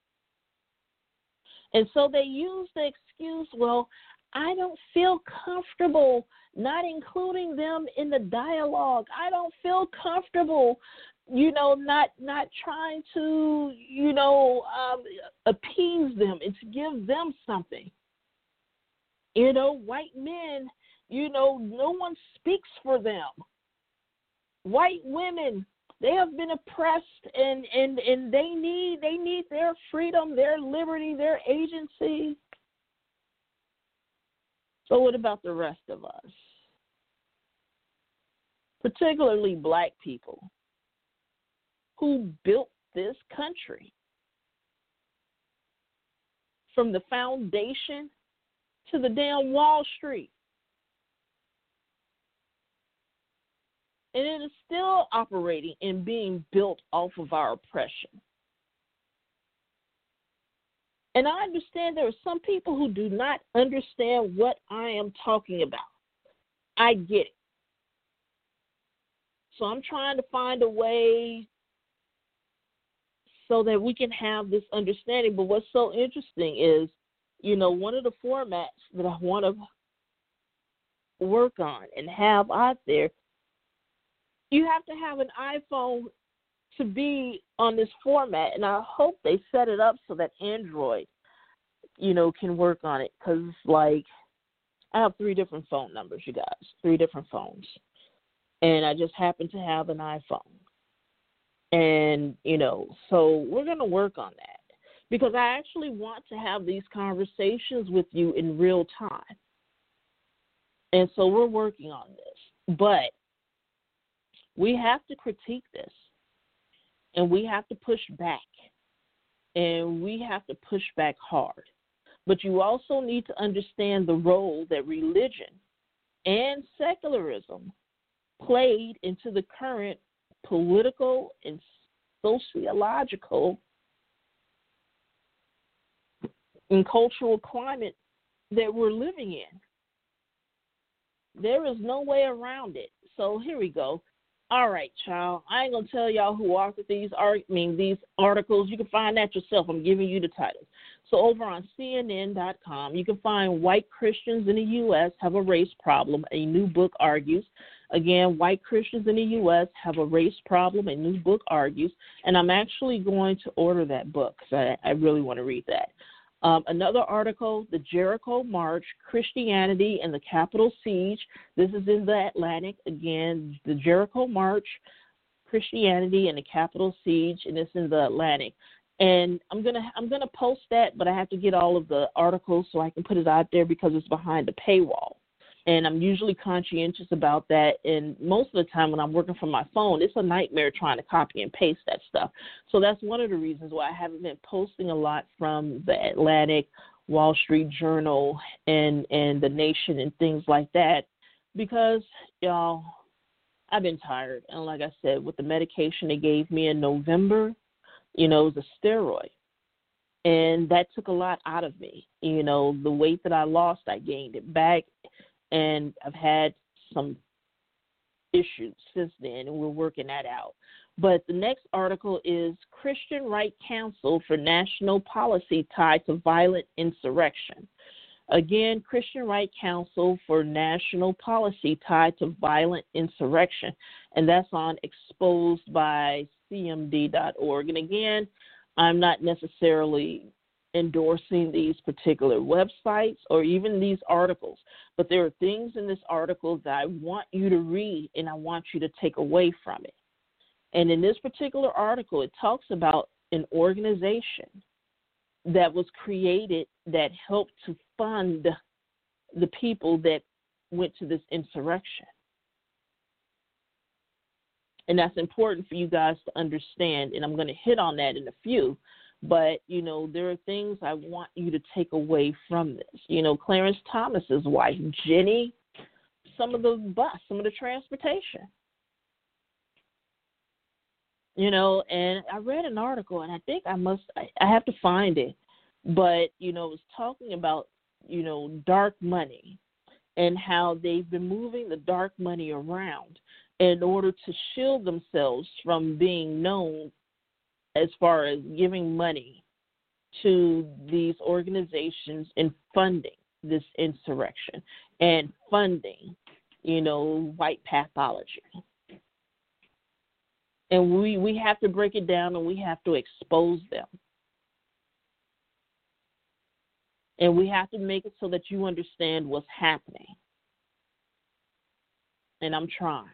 And so they use the excuse, well, I don't feel comfortable not including them in the dialogue. I don't feel comfortable, you know, not not trying to, you know, um, appease them and to give them something. You know, white men, you know, no one speaks for them. White women, they have been oppressed, and, and, and they need they need their freedom, their liberty, their agency. So what about the rest of us? Particularly Black people who built this country from the foundation to the damn Wall Street. And it is still operating and being built off of our oppression. And I understand there are some people who do not understand what I am talking about. I get it. So I'm trying to find a way so that we can have this understanding. But what's so interesting is, you know, one of the formats that I want to work on and have out there, you have to have an iPhone to be on this format, and I hope they set it up so that Android, you know, can work on it. Because, like, I have three different phone numbers, you guys, three different phones, and I just happen to have an iPhone. And, you know, so we're going to work on that because I actually want to have these conversations with you in real time. And so we're working on this. But we have to critique this, and we have to push back, and we have to push back hard. But you also need to understand the role that religion and secularism played into the current political and sociological and cultural climate that we're living in. There is no way around it. So here we go. All right, child. I ain't gonna tell y'all who authored these art. I mean these articles. You can find that yourself. I'm giving you the titles. So over on C N N dot com, you can find white Christians in the U S have a race problem. A new book argues. Again, white Christians in the U S have a race problem. A new book argues. And I'm actually going to order that book because I, I really want to read that. Um, another article, The Jericho March, Christianity and the Capitol Siege. This is in the Atlantic. Again, The Jericho March, Christianity and the Capitol Siege, and it's in the Atlantic. And I'm gonna I'm gonna post that, but I have to get all of the articles so I can put it out there because it's behind the paywall. And I'm usually conscientious about that. And most of the time when I'm working from my phone, it's a nightmare trying to copy and paste that stuff. So that's one of the reasons why I haven't been posting a lot from the Atlantic, Wall Street Journal, and, and The Nation and things like that. Because, y'all, I've been tired. And like I said, with the medication they gave me in November, you know, it was a steroid. And that took a lot out of me. You know, the weight that I lost, I gained it back. And I've had some issues since then, and we're working that out. But the next article is Christian Right Council for National Policy Tied to Violent Insurrection. Again, Christian Right Council for National Policy Tied to Violent Insurrection, and that's on exposed by C M D dot org. And again, I'm not necessarily endorsing these particular websites or even these articles, but there are things in this article that I want you to read and I want you to take away from it. And in this particular article, it talks about an organization that was created that helped to fund the people that went to this insurrection. And that's important for you guys to understand, and I'm going to hit on that in a few. But, you know, there are things I want you to take away from this. You know, Clarence Thomas's wife, Jenny, some of the bus, some of the transportation. You know, and I read an article, and I think I must, I, I have to find it. But, you know, it was talking about, you know, dark money and how they've been moving the dark money around in order to shield themselves from being known as far as giving money to these organizations and funding this insurrection and funding, you know, white pathology. And we, we have to break it down and we have to expose them. And we have to make it so that you understand what's happening. And I'm trying.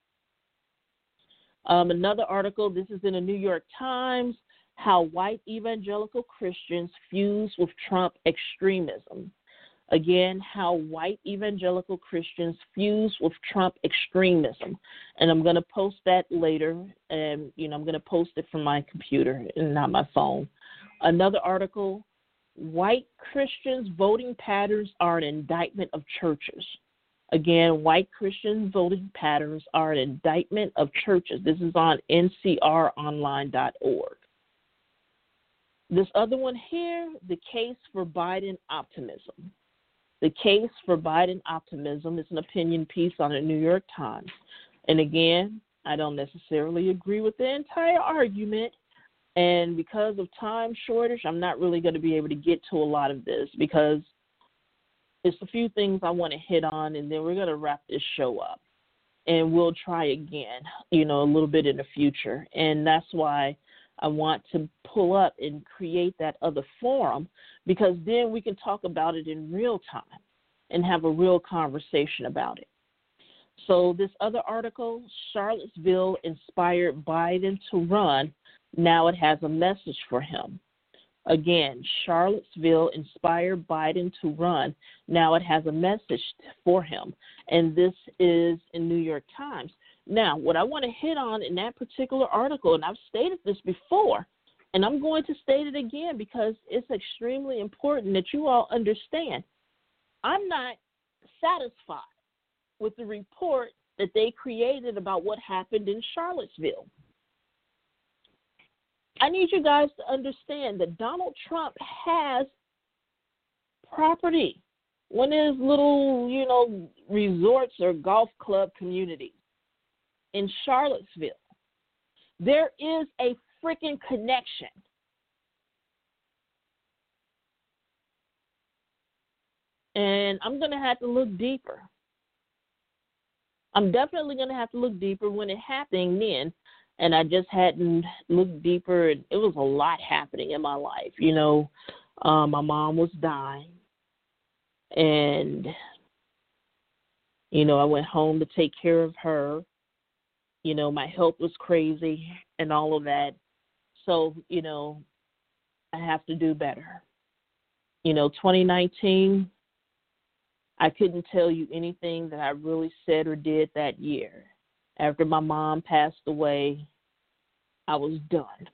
Um, another article, this is in the New York Times, how white evangelical Christians fuse with Trump extremism. Again, how white evangelical Christians fuse with Trump extremism. And I'm going to post that later. And, you know, I'm going to post it from my computer and not my phone. Another article, white Christians' voting patterns are an indictment of churches. Again, white Christian voting patterns are an indictment of churches. This is on N C R online dot org. This other one here, the case for Biden optimism. The case for Biden optimism is an opinion piece on the New York Times. And again, I don't necessarily agree with the entire argument. And because of time shortage, I'm not really going to be able to get to a lot of this because it's a few things I want to hit on, and then we're going to wrap this show up. And we'll try again, you know, a little bit in the future. And that's why I want to pull up and create that other forum, because then we can talk about it in real time and have a real conversation about it. So this other article, Charlottesville inspired Biden to run. Now it has a message for him. Again, Charlottesville inspired Biden to run. Now it has a message for him. And this is in New York Times. Now, what I want to hit on in that particular article, and I've stated this before, and I'm going to state it again because it's extremely important that you all understand. I'm not satisfied with the report that they created about what happened in Charlottesville. I need you guys to understand that Donald Trump has property. One of his little, you know, resorts or golf club communities. in Charlottesville. There is a freaking connection. And I'm going to have to look deeper. I'm definitely going to have to look deeper when it happened then. And I just hadn't looked deeper. And it was a lot happening in my life. You know, um, my mom was dying. And, you know, I went home to take care of her. You know, my health was crazy and all of that. So, you know, I have to do better. You know, twenty nineteen, I couldn't tell you anything that I really said or did that year. After my mom passed away, I was done.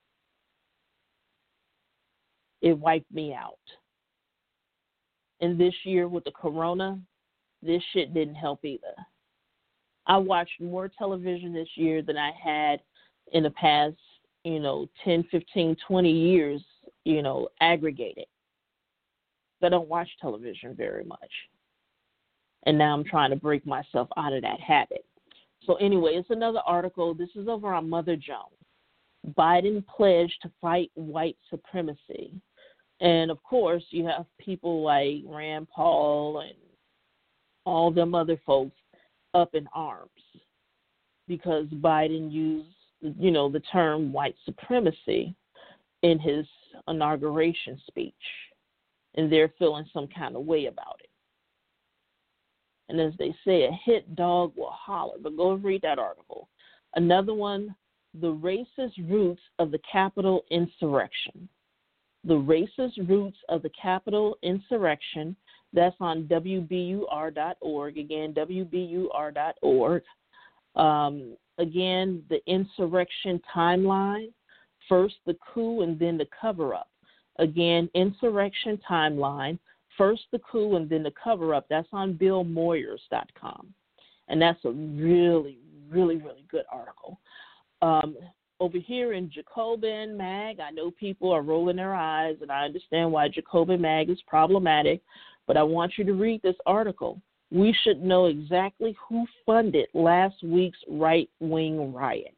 It wiped me out. And this year with the corona, this shit didn't help either. I watched more television this year than I had in the past, you know, ten, fifteen, twenty years, you know, aggregated. I don't watch television very much. And now I'm trying to break myself out of that habit. So anyway, it's another article. This is over on Mother Jones. Biden pledged to fight white supremacy. And, of course, you have people like Rand Paul and all them other folks up in arms because Biden used, you know, the term white supremacy in his inauguration speech. And they're feeling some kind of way about it. And as they say, a hit dog will holler. But go and read that article. Another one, the racist roots of the Capitol insurrection. The racist roots of the Capitol insurrection. That's on W B U R dot org. Again, W B U R dot org. Um, again, the insurrection timeline. First the coup and then the cover-up. Again, insurrection timeline. First the coup and then the cover-up. That's on Bill Moyers dot com. And that's a really, really, really good article. Um, over here in Jacobin Mag, I know people are rolling their eyes, and I understand why Jacobin Mag is problematic, but I want you to read this article. We should know exactly who funded last week's right-wing riot.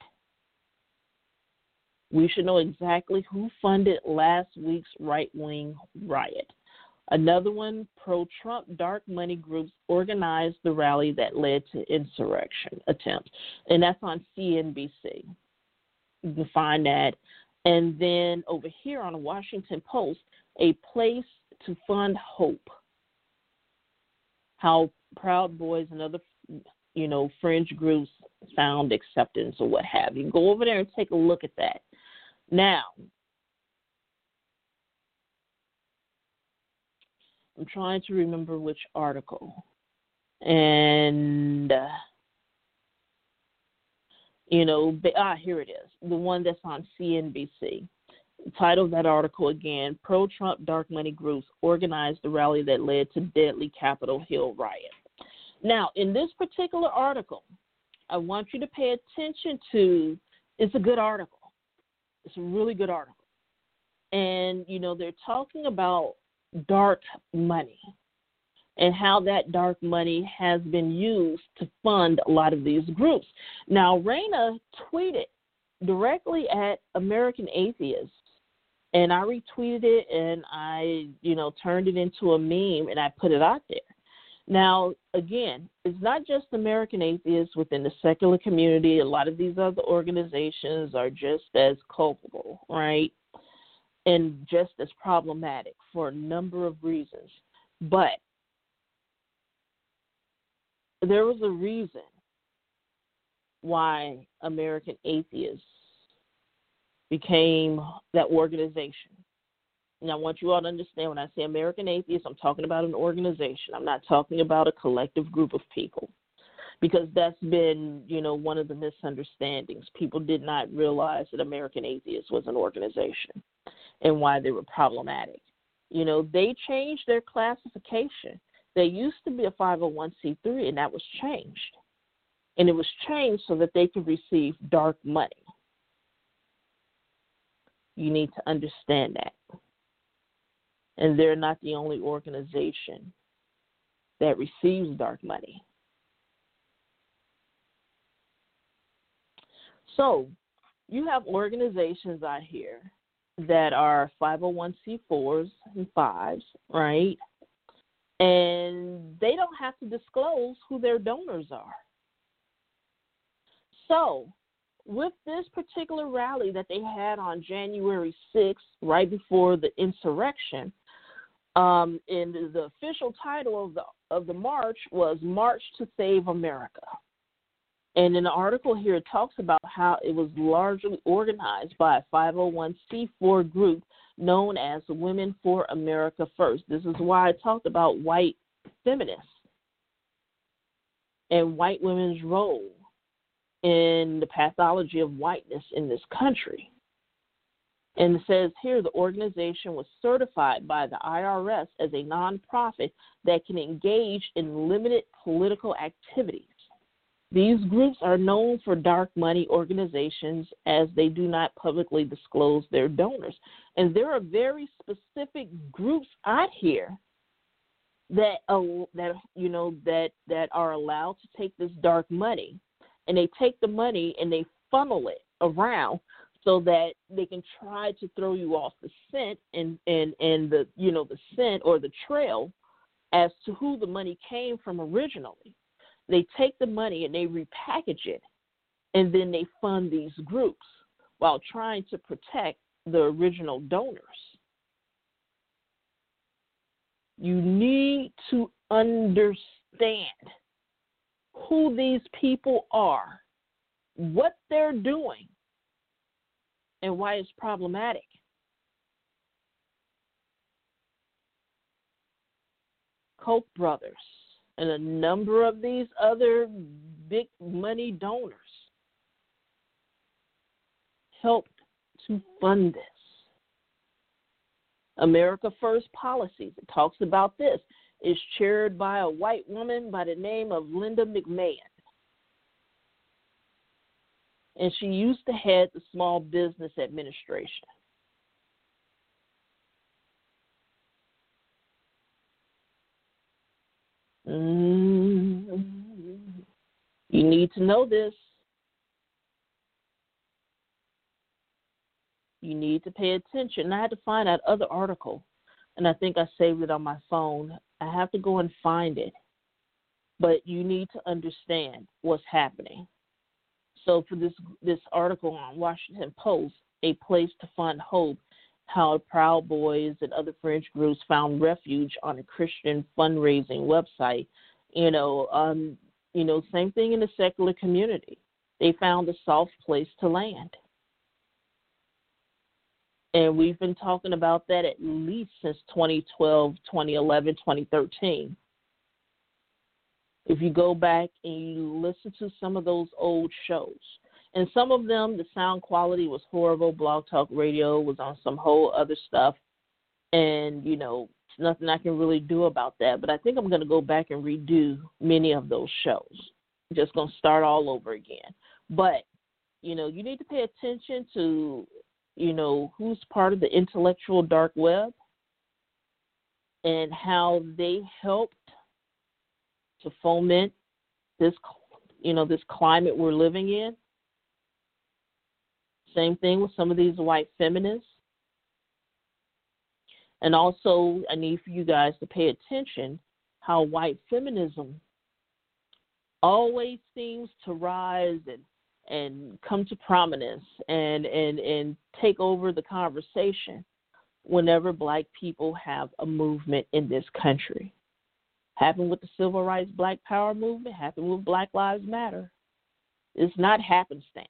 We should know exactly who funded last week's right-wing riot. Another one, pro-Trump dark money groups organized the rally that led to insurrection attempt. And that's on C N B C. You can find that. And then over here on the Washington Post, a place to fund hope. How Proud Boys and other, you know, fringe groups found acceptance or what have you. Go over there and take a look at that. Now, I'm trying to remember which article. And, uh, you know, ah, here it is, the one that's on C N B C. The title of that article again, pro-Trump dark money groups organized the rally that led to deadly Capitol Hill riot. Now, in this particular article, I want you to pay attention to, it's a good article. It's a really good article. And, you know, they're talking about dark money and how that dark money has been used to fund a lot of these groups. Now, Raina tweeted directly at American Atheists, and I retweeted it and I, you know, turned it into a meme and I put it out there. Now, again, it's not just American Atheists within the secular community. A lot of these other organizations are just as culpable, right? And just as problematic for a number of reasons. But there was a reason why American Atheists became that organization. And I want you all to understand when I say American Atheists, I'm talking about an organization. I'm not talking about a collective group of people, because that's been, you know, one of the misunderstandings. People did not realize that American Atheists was an organization and why they were problematic. You know, they changed their classification. They used to be a five oh one c three, and that was changed. And it was changed so that they could receive dark money. You need to understand that. And they're not the only organization that receives dark money. So you have organizations out here that are five oh one c fours and fives, right? And they don't have to disclose who their donors are. So with this particular rally that they had on January sixth, right before the insurrection, um, and the official title of the of the march was March to Save America. And in the article here, it talks about how it was largely organized by a five oh one c four group known as Women for America First. This is why I talked about white feminists and white women's role in the pathology of whiteness in this country. And it says here the organization was certified by the I R S as a nonprofit that can engage in limited political activities. These groups are known for dark money organizations as they do not publicly disclose their donors. And there are very specific groups out here that uh, that you know that that are allowed to take this dark money, and they take the money and they funnel it around so that they can try to throw you off the scent and and and the you know the scent or the trail as to who the money came from originally. They take the money and they repackage it, and then they fund these groups while trying to protect the original donors. You need to understand who these people are, what they're doing, and why it's problematic. Koch brothers and a number of these other big money donors helped to fund this. America First Policies, it talks about this, is chaired by a white woman by the name of Linda McMahon. And she used to head the Small Business Administration. Mm-hmm. You need to know this. You need to pay attention. And I had to find that other article, and I think I saved it on my phone. I have to go and find it. But you need to understand what's happening. So for this this article on Washington Post, A Place to Find Hope, how Proud Boys and other fringe groups found refuge on a Christian fundraising website. You know, um, you know, same thing in the secular community. They found a soft place to land. And we've been talking about that at least since twenty twelve, twenty eleven, twenty thirteen. If you go back and you listen to some of those old shows, and some of them, the sound quality was horrible. Blog Talk Radio was on some whole other stuff. And, you know, there's nothing I can really do about that. But I think I'm going to go back and redo many of those shows. I'm just going to start all over again. But, you know, you need to pay attention to, you know, who's part of the intellectual dark web and how they helped to foment this, you know, this climate we're living in. Same thing with some of these white feminists. And also, I need for you guys to pay attention how white feminism always seems to rise and and come to prominence and, and, and take over the conversation whenever black people have a movement in this country. Happened with the Civil Rights Black Power movement, happened with Black Lives Matter. It's not happenstance.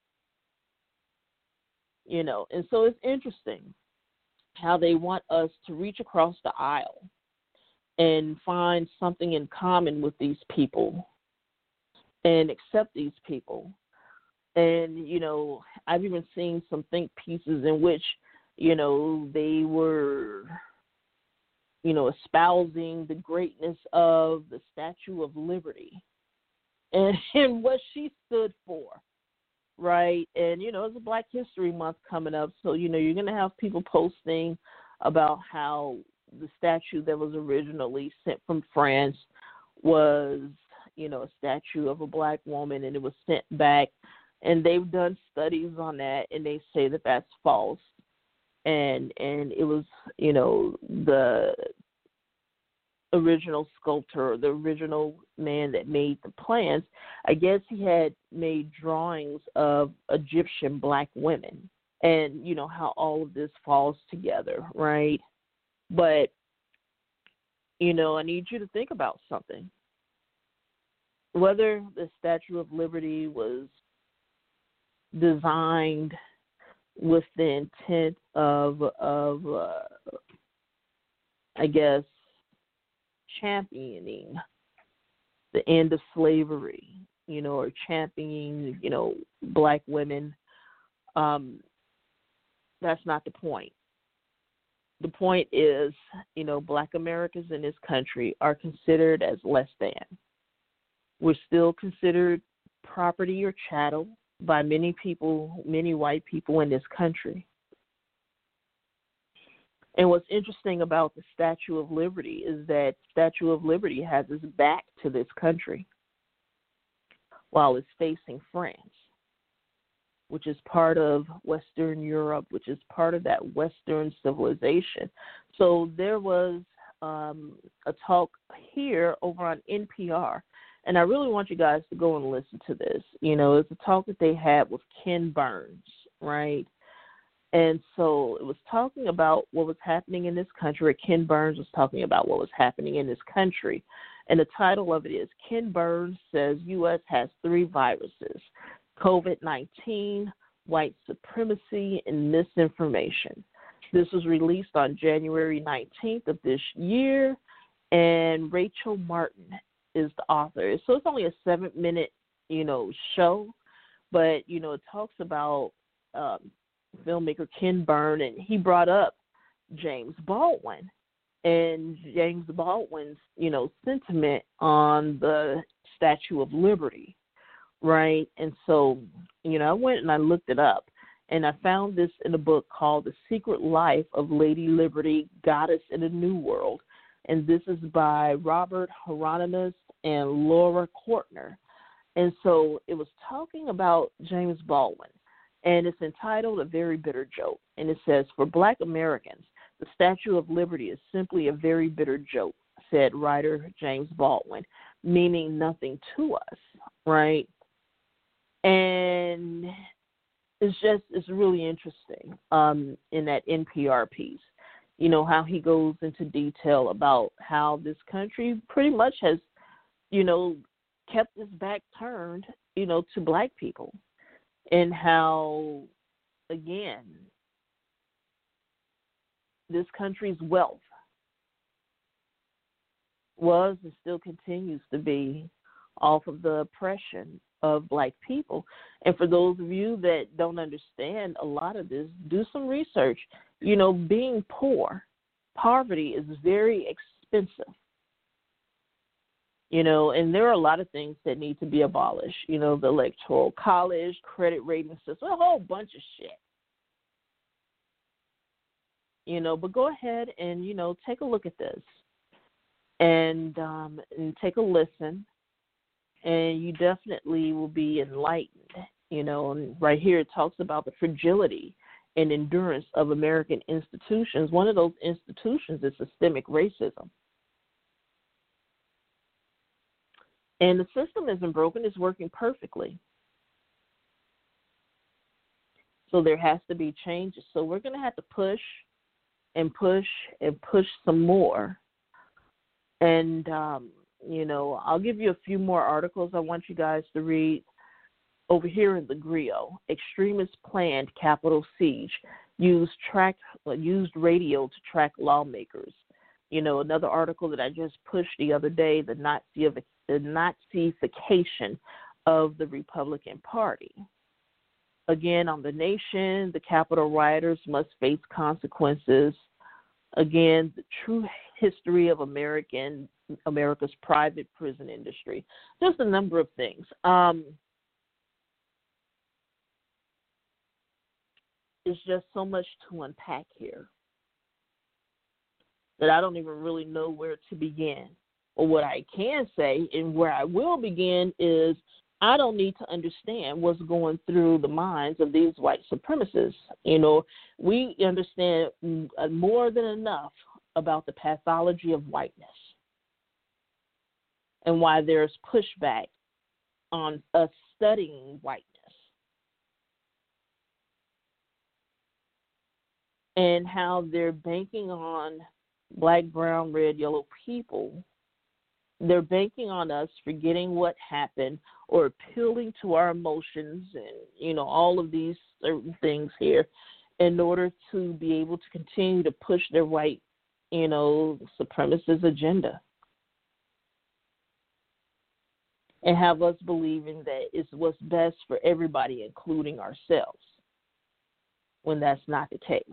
You know, and so it's interesting how they want us to reach across the aisle and find something in common with these people and accept these people. And, you know, I've even seen some think pieces in which, you know, they were, you know, espousing the greatness of the Statue of Liberty and, and what she stood for. Right. And, you know, it's a Black History Month coming up. So, you know, you're going to have people posting about how the statue that was originally sent from France was, you know, a statue of a black woman, and it was sent back And they've done studies on that, and they say that that's false. And and it was, you know, the original sculptor, the original man that made the plans, I guess he had made drawings of Egyptian black women, and, you know, how all of this falls together, right? But, you know, I need you to think about something. Whether the Statue of Liberty was designed with the intent of, of uh, I guess, championing the end of slavery, you know, or championing, you know, black women, um, that's not the point. The point is, you know, black Americans in this country are considered as less than. We're still considered property or chattel by many people, many white people in this country. And what's interesting about the Statue of Liberty is that Statue of Liberty has its back to this country while it's facing France, which is part of Western Europe, which is part of that Western civilization. So there was um, a talk here over on N P R, and I really want you guys to go and listen to this. You know, it's a talk that they had with Ken Burns, right? And so it was talking about what was happening in this country. Ken Burns was talking about what was happening in this country. And the title of it is, Ken Burns says U S has three viruses: COVID nineteen, white supremacy, and misinformation. This was released on January nineteenth of this year, and Rachel Martin is the author. So it's only a seven-minute, you know, show, but, you know, it talks about um, filmmaker Ken Burns, and he brought up James Baldwin and James Baldwin's, you know, sentiment on the Statue of Liberty, right? And so, you know, I went and I looked it up, and I found this in a book called The Secret Life of Lady Liberty, Goddess in a New World, and this is by Robert Hieronymus and Laura Kortner. And so it was talking about James Baldwin, and it's entitled A Very Bitter Joke. And it says, for black Americans, the Statue of Liberty is simply a very bitter joke, said writer James Baldwin, meaning nothing to us, right? And it's just, it's really interesting um, in that N P R piece, you know, how he goes into detail about how this country pretty much has, you know, kept its back turned, you know, to black people. And how, again, this country's wealth was and still continues to be off of the oppression of black people. And for those of you that don't understand a lot of this, do some research. You know, being poor, poverty is very expensive. You know, and there are a lot of things that need to be abolished. You know, the electoral college, credit rating system, a whole bunch of shit. You know, but go ahead and, you know, take a look at this and, um, and take a listen, and you definitely will be enlightened. You know, and right here it talks about the fragility and endurance of American institutions. One of those institutions is systemic racism. And the system isn't broken, it's working perfectly. So there has to be changes. So we're going to have to push and push and push some more. And, um, you know, I'll give you a few more articles I want you guys to read. Over here in the Grio, extremists planned Capitol siege, used, track, used radio to track lawmakers. You know, another article that I just pushed the other day, the Nazi of the Nazification of the Republican Party. Again, on The Nation, the Capitol rioters must face consequences. Again, the true history of American America's private prison industry. Just a number of things. Um, there's just so much to unpack here that I don't even really know where to begin. Or what I can say and where I will begin is I don't need to understand what's going through the minds of these white supremacists. You know, we understand more than enough about the pathology of whiteness and why there's pushback on us studying whiteness. And how they're banking on black, brown, red, yellow people. They're banking on us forgetting what happened or appealing to our emotions and, you know, all of these certain things here in order to be able to continue to push their white, you know, supremacist agenda. And have us believing that it's what's best for everybody, including ourselves, when that's not the case.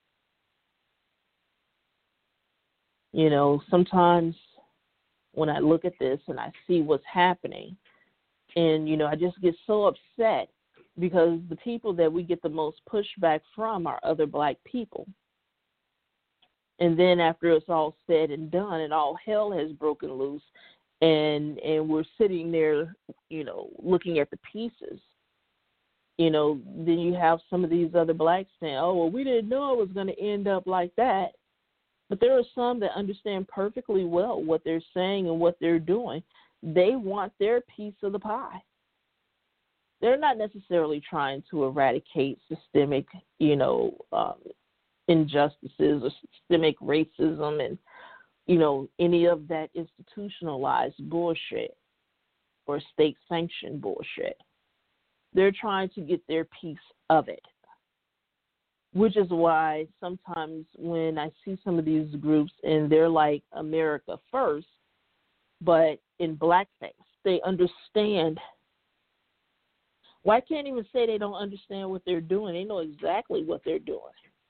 You know, sometimes when I look at this and I see what's happening, and, you know, I just get so upset because the people that we get the most pushback from are other black people. And then after it's all said and done and all hell has broken loose and, and we're sitting there, you know, looking at the pieces, you know, then you have some of these other blacks saying, oh, well, we didn't know it was going to end up like that. But there are some that understand perfectly well what they're saying and what they're doing. They want their piece of the pie. They're not necessarily trying to eradicate systemic, you know, um, injustices or systemic racism and, you know, any of that institutionalized bullshit or state-sanctioned bullshit. They're trying to get their piece of it. Which is why sometimes when I see some of these groups and they're like America first, but in blackface, they understand. Why can't even say they don't understand what they're doing? They know exactly what they're doing.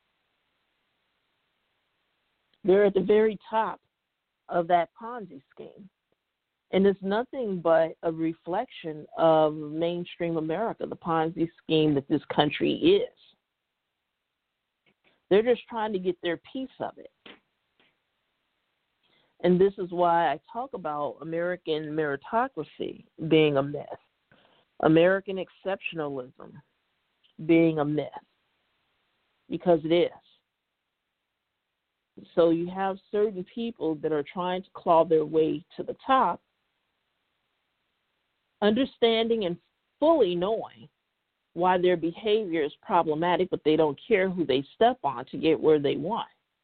They're at the very top of that Ponzi scheme. And it's nothing but a reflection of mainstream America, the Ponzi scheme that this country is. They're just trying to get their piece of it. And this is why I talk about American meritocracy being a myth, American exceptionalism being a myth, because it is. So you have certain people that are trying to claw their way to the top, understanding and fully knowing why their behavior is problematic, but they don't care who they step on to get where they want.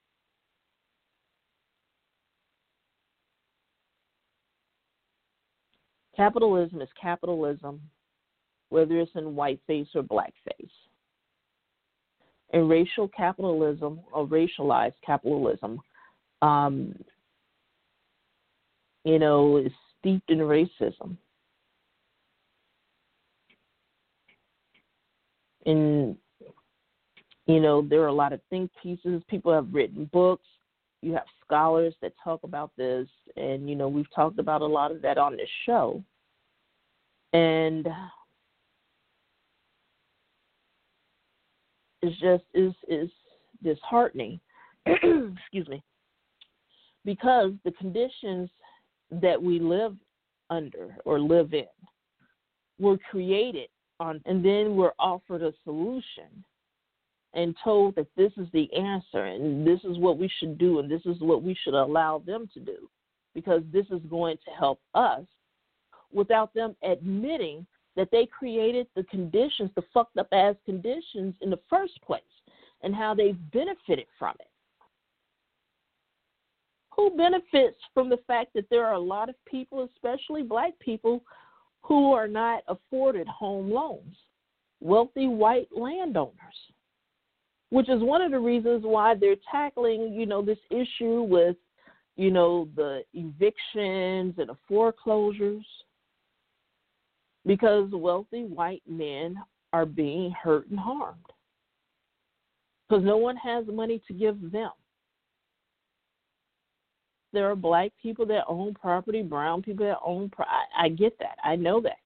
Capitalism is capitalism, whether it's in whiteface or blackface. And racial capitalism or racialized capitalism, um, you know, is steeped in racism. And, you know, there are a lot of think pieces. People have written books. You have scholars that talk about this. And, you know, we've talked about a lot of that on this show. And it's just is is disheartening, excuse me, because the conditions that we live under or live in were created on, and then we're offered a solution and told that this is the answer and this is what we should do and this is what we should allow them to do because this is going to help us, without them admitting that they created the conditions, the fucked up ass conditions in the first place, and how they've benefited from it. Who benefits from the fact that there are a lot of people, especially black people, who are not afforded home loans? Wealthy white landowners, which is one of the reasons why they're tackling, you know, this issue with, you know, the evictions and the foreclosures, because wealthy white men are being hurt and harmed because no one has money to give them. There are black people that own property, brown people that own property. I get that. I know that.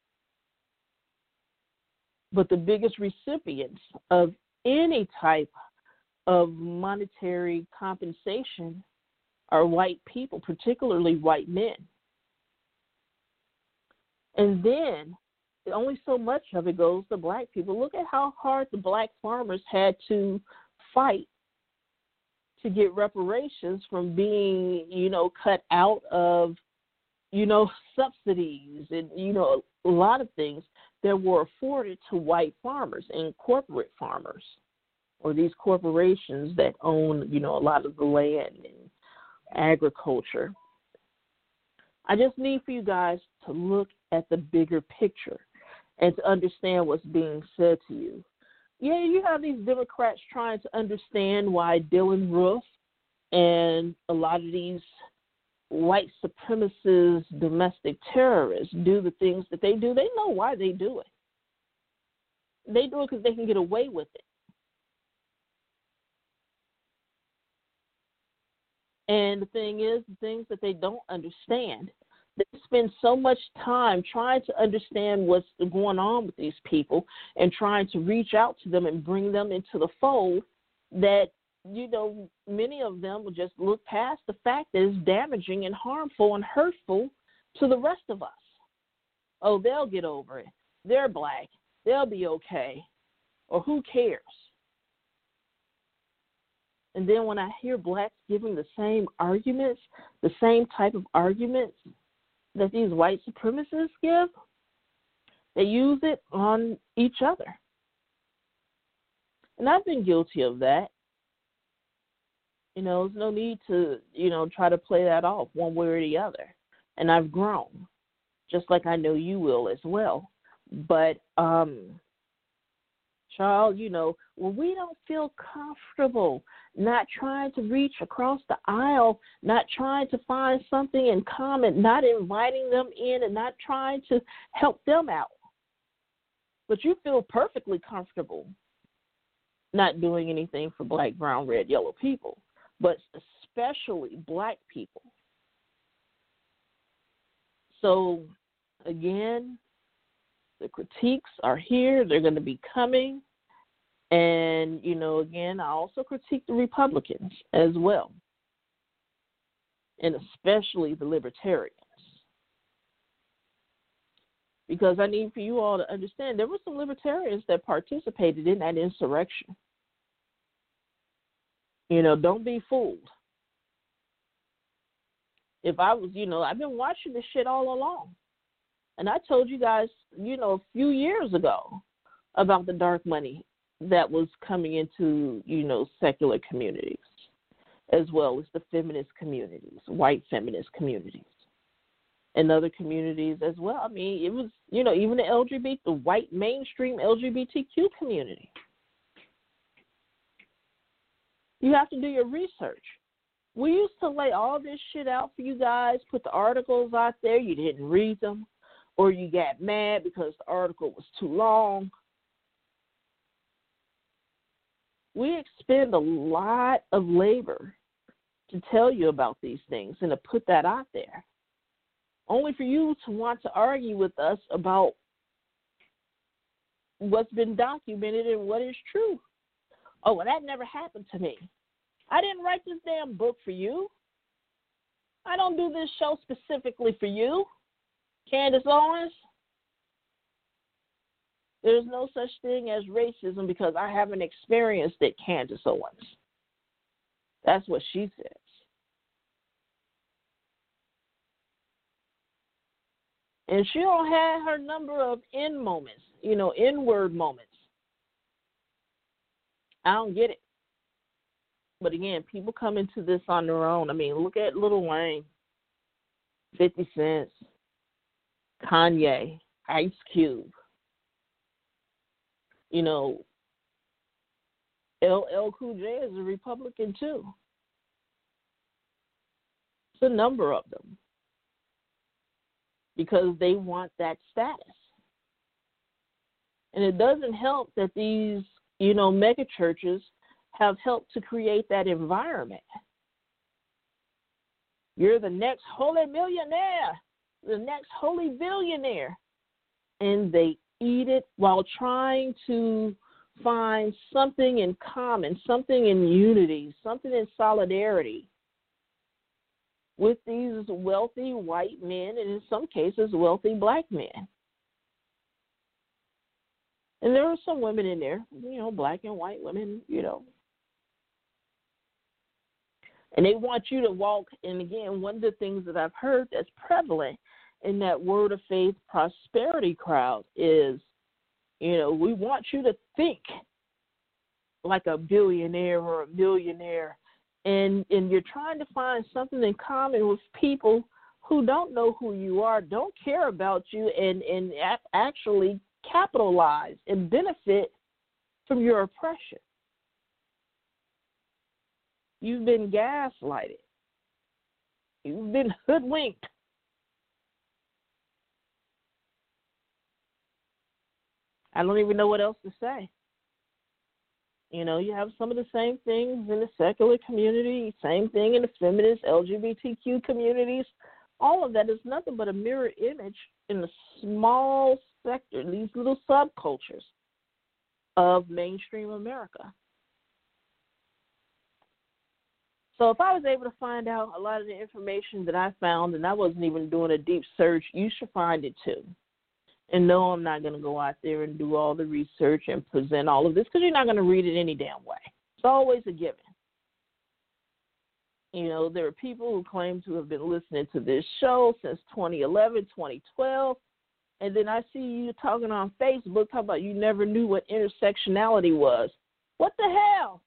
But the biggest recipients of any type of monetary compensation are white people, particularly white men. And then only so much of it goes to black people. Look at how hard the black farmers had to fight to get reparations from being, you know, cut out of, you know, subsidies and, you know, a lot of things that were afforded to white farmers and corporate farmers, or these corporations that own, you know, a lot of the land and agriculture. I just need for you guys to look at the bigger picture and to understand what's being said to you. Yeah, you have these Democrats trying to understand why Dylan Roof and a lot of these white supremacist domestic terrorists do the things that they do. They know why they do it. They do it because they can get away with it. And the thing is, the things that they don't understand, they spend so much time trying to understand what's going on with these people and trying to reach out to them and bring them into the fold that, you know, many of them will just look past the fact that it's damaging and harmful and hurtful to the rest of us. Oh, they'll get over it. They're black. They'll be okay. Or who cares? And then when I hear blacks giving the same arguments, the same type of arguments that these white supremacists give, they use it on each other. And I've been guilty of that. You know, there's no need to, you know, try to play that off one way or the other. And I've grown, just like I know you will as well. But, um, child, you know, when we don't feel comfortable not trying to reach across the aisle, not trying to find something in common, not inviting them in and not trying to help them out, but you feel perfectly comfortable not doing anything for black, brown, red, yellow people, but especially black people. So, again, the critiques are here. They're going to be coming. And, you know, again, I also critique the Republicans as well, and especially the Libertarians. Because I need for you all to understand there were some Libertarians that participated in that insurrection. You know, don't be fooled. If I was, you know, I've been watching this shit all along. And I told you guys, you know, a few years ago about the dark money that was coming into, you know, secular communities, as well as the feminist communities, white feminist communities, and other communities as well. I mean, it was, you know, even the L G B T, the white mainstream L G B T Q community. You have to do your research. We used to lay all this shit out for you guys, put the articles out there, you didn't read them, or you got mad because the article was too long. We expend a lot of labor to tell you about these things and to put that out there, only for you to want to argue with us about what's been documented and what is true. Oh, well, that never happened to me. I didn't write this damn book for you. I don't do this show specifically for you, Candace Owens. There's no such thing as racism because I haven't experienced it, Candace Owens. That's what she says. And she don't have her number of N moments, you know, N-word moments. I don't get it. But again, people come into this on their own. I mean, look at Lil Wayne, fifty Cent, Kanye, Ice Cube. You know, L L Cool J is a Republican too. It's a number of them because they want that status. And it doesn't help that these, you know, mega churches have helped to create that environment. You're the next holy millionaire, the next holy billionaire. And they eat it while trying to find something in common, something in unity, something in solidarity with these wealthy white men and in some cases wealthy black men. And there were some women in there, you know, black and white women, you know. And they want you to walk. And again, one of the things that I've heard that's prevalent in that word of faith prosperity crowd is, you know, we want you to think like a billionaire or a millionaire. And and you're trying to find something in common with people who don't know who you are, don't care about you, and, and actually capitalize and benefit from your oppression. You've been gaslighted. You've been hoodwinked. I don't even know what else to say. You know, you have some of the same things in the secular community, same thing in the feminist, L G B T Q communities. All of that is nothing but a mirror image in the small sector, these little subcultures of mainstream America. So if I was able to find out a lot of the information that I found, and I wasn't even doing a deep search, you should find it too. And no, I'm not going to go out there and do all the research and present all of this, because you're not going to read it any damn way. It's always a given. You know, there are people who claim to have been listening to this show since twenty eleven, twenty twelve, and then I see you talking on Facebook, talking about you never knew what intersectionality was. What the hell?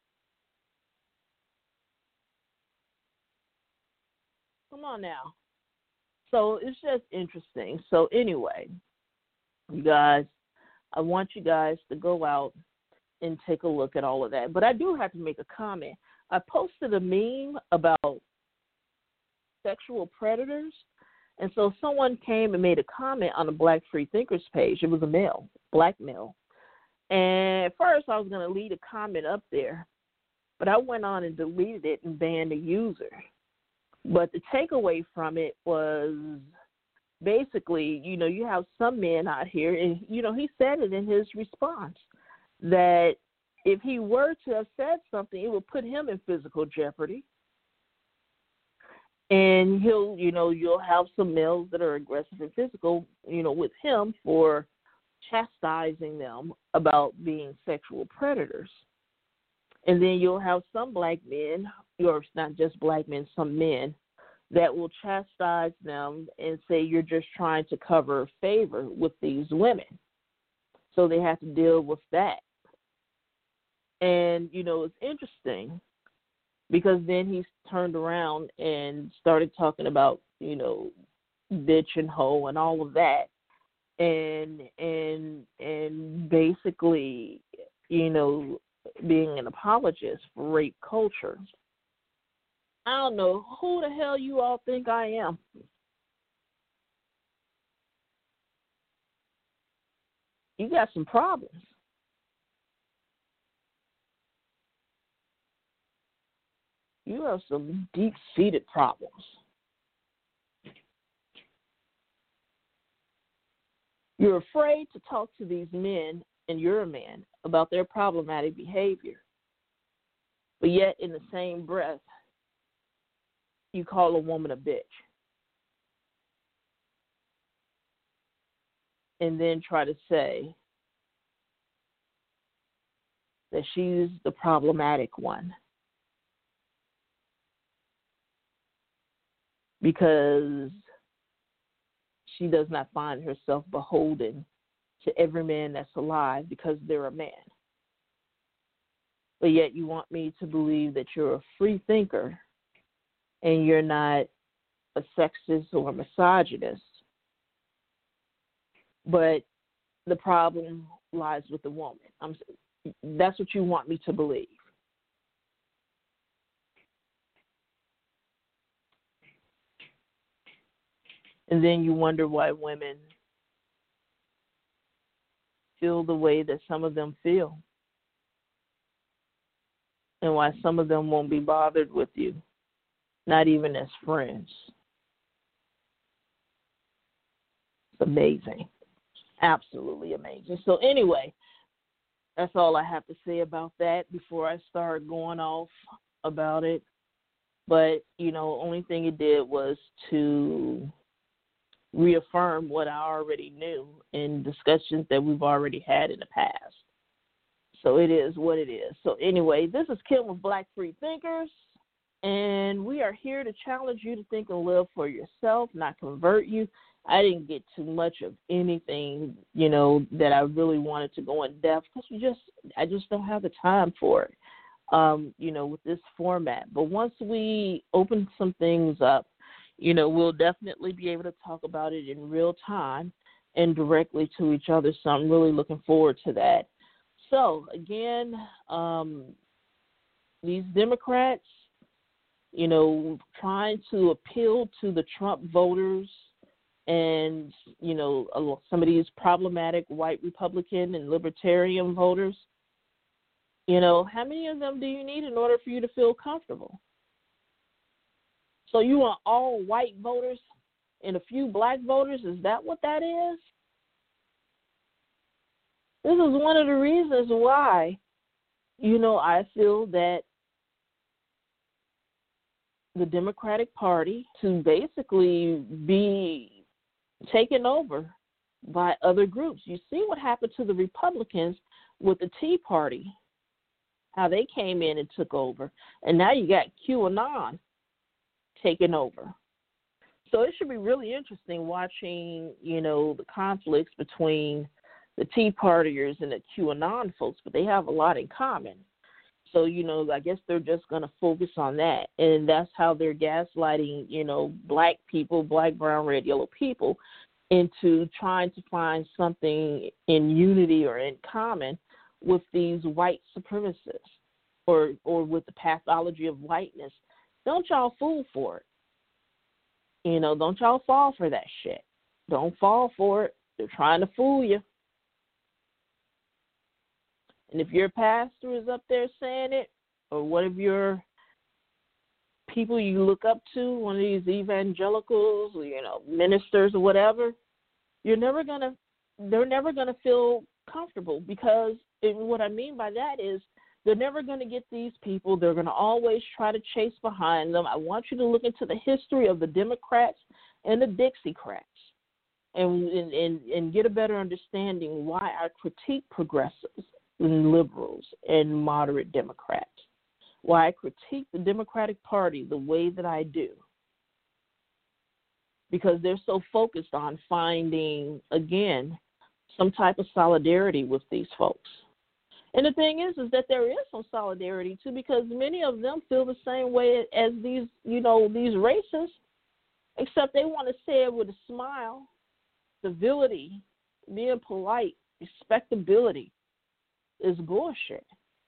Come on now. So it's just interesting. So anyway, you guys, I want you guys to go out and take a look at all of that. But I do have to make a comment. I posted a meme about sexual predators, and so someone came and made a comment on the Black Free Thinkers page. It was a male, black male. And at first I was going to leave a comment up there, but I went on and deleted it and banned the user. But the takeaway from it was basically, you know, you have some men out here, and, you know, he said it in his response, that if he were to have said something, it would put him in physical jeopardy. And he'll, you know, you'll have some males that are aggressive and physical, you know, with him for chastising them about being sexual predators. And then you'll have some black men, or not just black men, some men, that will chastise them and say you're just trying to cover favor with these women. So they have to deal with that. And, you know, it's interesting because then he's turned around and started talking about, you know, bitch and hoe and all of that. And and and basically, you know, being an apologist for rape culture. I don't know who the hell you all think I am. You got some problems. You have some deep-seated problems. You're afraid to talk to these men, and you're a man, about their problematic behavior. But yet, in the same breath, you call a woman a bitch. And then try to say that she's the problematic one. Because she does not find herself beholden to every man that's alive because they're a man. But yet you want me to believe that you're a free thinker and you're not a sexist or a misogynist. But the problem lies with the woman. I'm, that's what you want me to believe. And then you wonder why women feel the way that some of them feel. And why some of them won't be bothered with you, not even as friends. It's amazing. Absolutely amazing. So anyway, that's all I have to say about that before I start going off about it. But, you know, only thing it did was to reaffirm what I already knew in discussions that we've already had in the past. So it is what it is. So anyway, this is Kim with Black Free Thinkers, and we are here to challenge you to think and live for yourself, not convert you. I didn't get too much of anything, you know, that I really wanted to go in depth because we just, I just don't have the time for it, um, you know, with this format. But once we open some things up, you know, we'll definitely be able to talk about it in real time and directly to each other. So I'm really looking forward to that. So, again, um, these Democrats, you know, trying to appeal to the Trump voters and, you know, some of these problematic white Republican and libertarian voters, you know, how many of them do you need in order for you to feel comfortable? So you want all white voters and a few black voters? Is that what that is? This is one of the reasons why, you know, I feel that the Democratic Party to basically be taken over by other groups. You see what happened to the Republicans with the Tea Party, how they came in and took over. And now you got QAnon taken over. So it should be really interesting watching, you know, the conflicts between the Tea Partiers and the QAnon folks, but they have a lot in common. So, you know, I guess they're just going to focus on that. And that's how they're gaslighting, you know, black people, black, brown, red, yellow people into trying to find something in unity or in common with these white supremacists or, or with the pathology of whiteness. Don't y'all fool for it. You know, don't y'all fall for that shit. Don't fall for it. They're trying to fool you. And if your pastor is up there saying it, or one of your people you look up to, one of these evangelicals, or, you know, ministers or whatever, you're never gonna, they're never gonna feel comfortable because it, what I mean by that is they're never going to get these people. They're going to always try to chase behind them. I want you to look into the history of the Democrats and the Dixiecrats and, and, and get a better understanding why I critique progressives and liberals and moderate Democrats, why I critique the Democratic Party the way that I do. Because they're so focused on finding, again, some type of solidarity with these folks. And the thing is, is that there is some solidarity, too, because many of them feel the same way as these, you know, these racists, except they want to say it with a smile, civility, being polite, respectability is bullshit.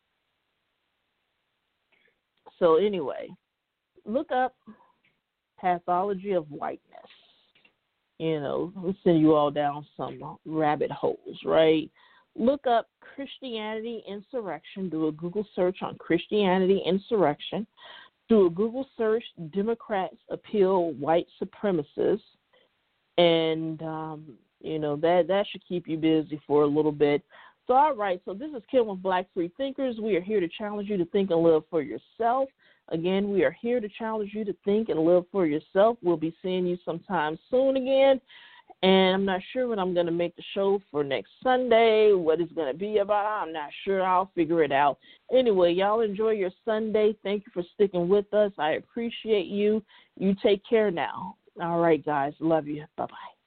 So anyway, look up pathology of whiteness. You know, we'll send you all down some rabbit holes, right? Look up Christianity insurrection. Do a Google search on Christianity insurrection. Do a Google search, Democrats appeal white supremacists. And, um, you know, that, that should keep you busy for a little bit. So, all right, so this is Kim with Black Free Thinkers. We are here to challenge you to think and live for yourself. Again, we are here to challenge you to think and live for yourself. We'll be seeing you sometime soon again. And I'm not sure when I'm going to make the show for next Sunday, what it's going to be about. I'm not sure. I'll figure it out. Anyway, y'all enjoy your Sunday. Thank you for sticking with us. I appreciate you. You take care now. All right, guys. Love you. Bye-bye.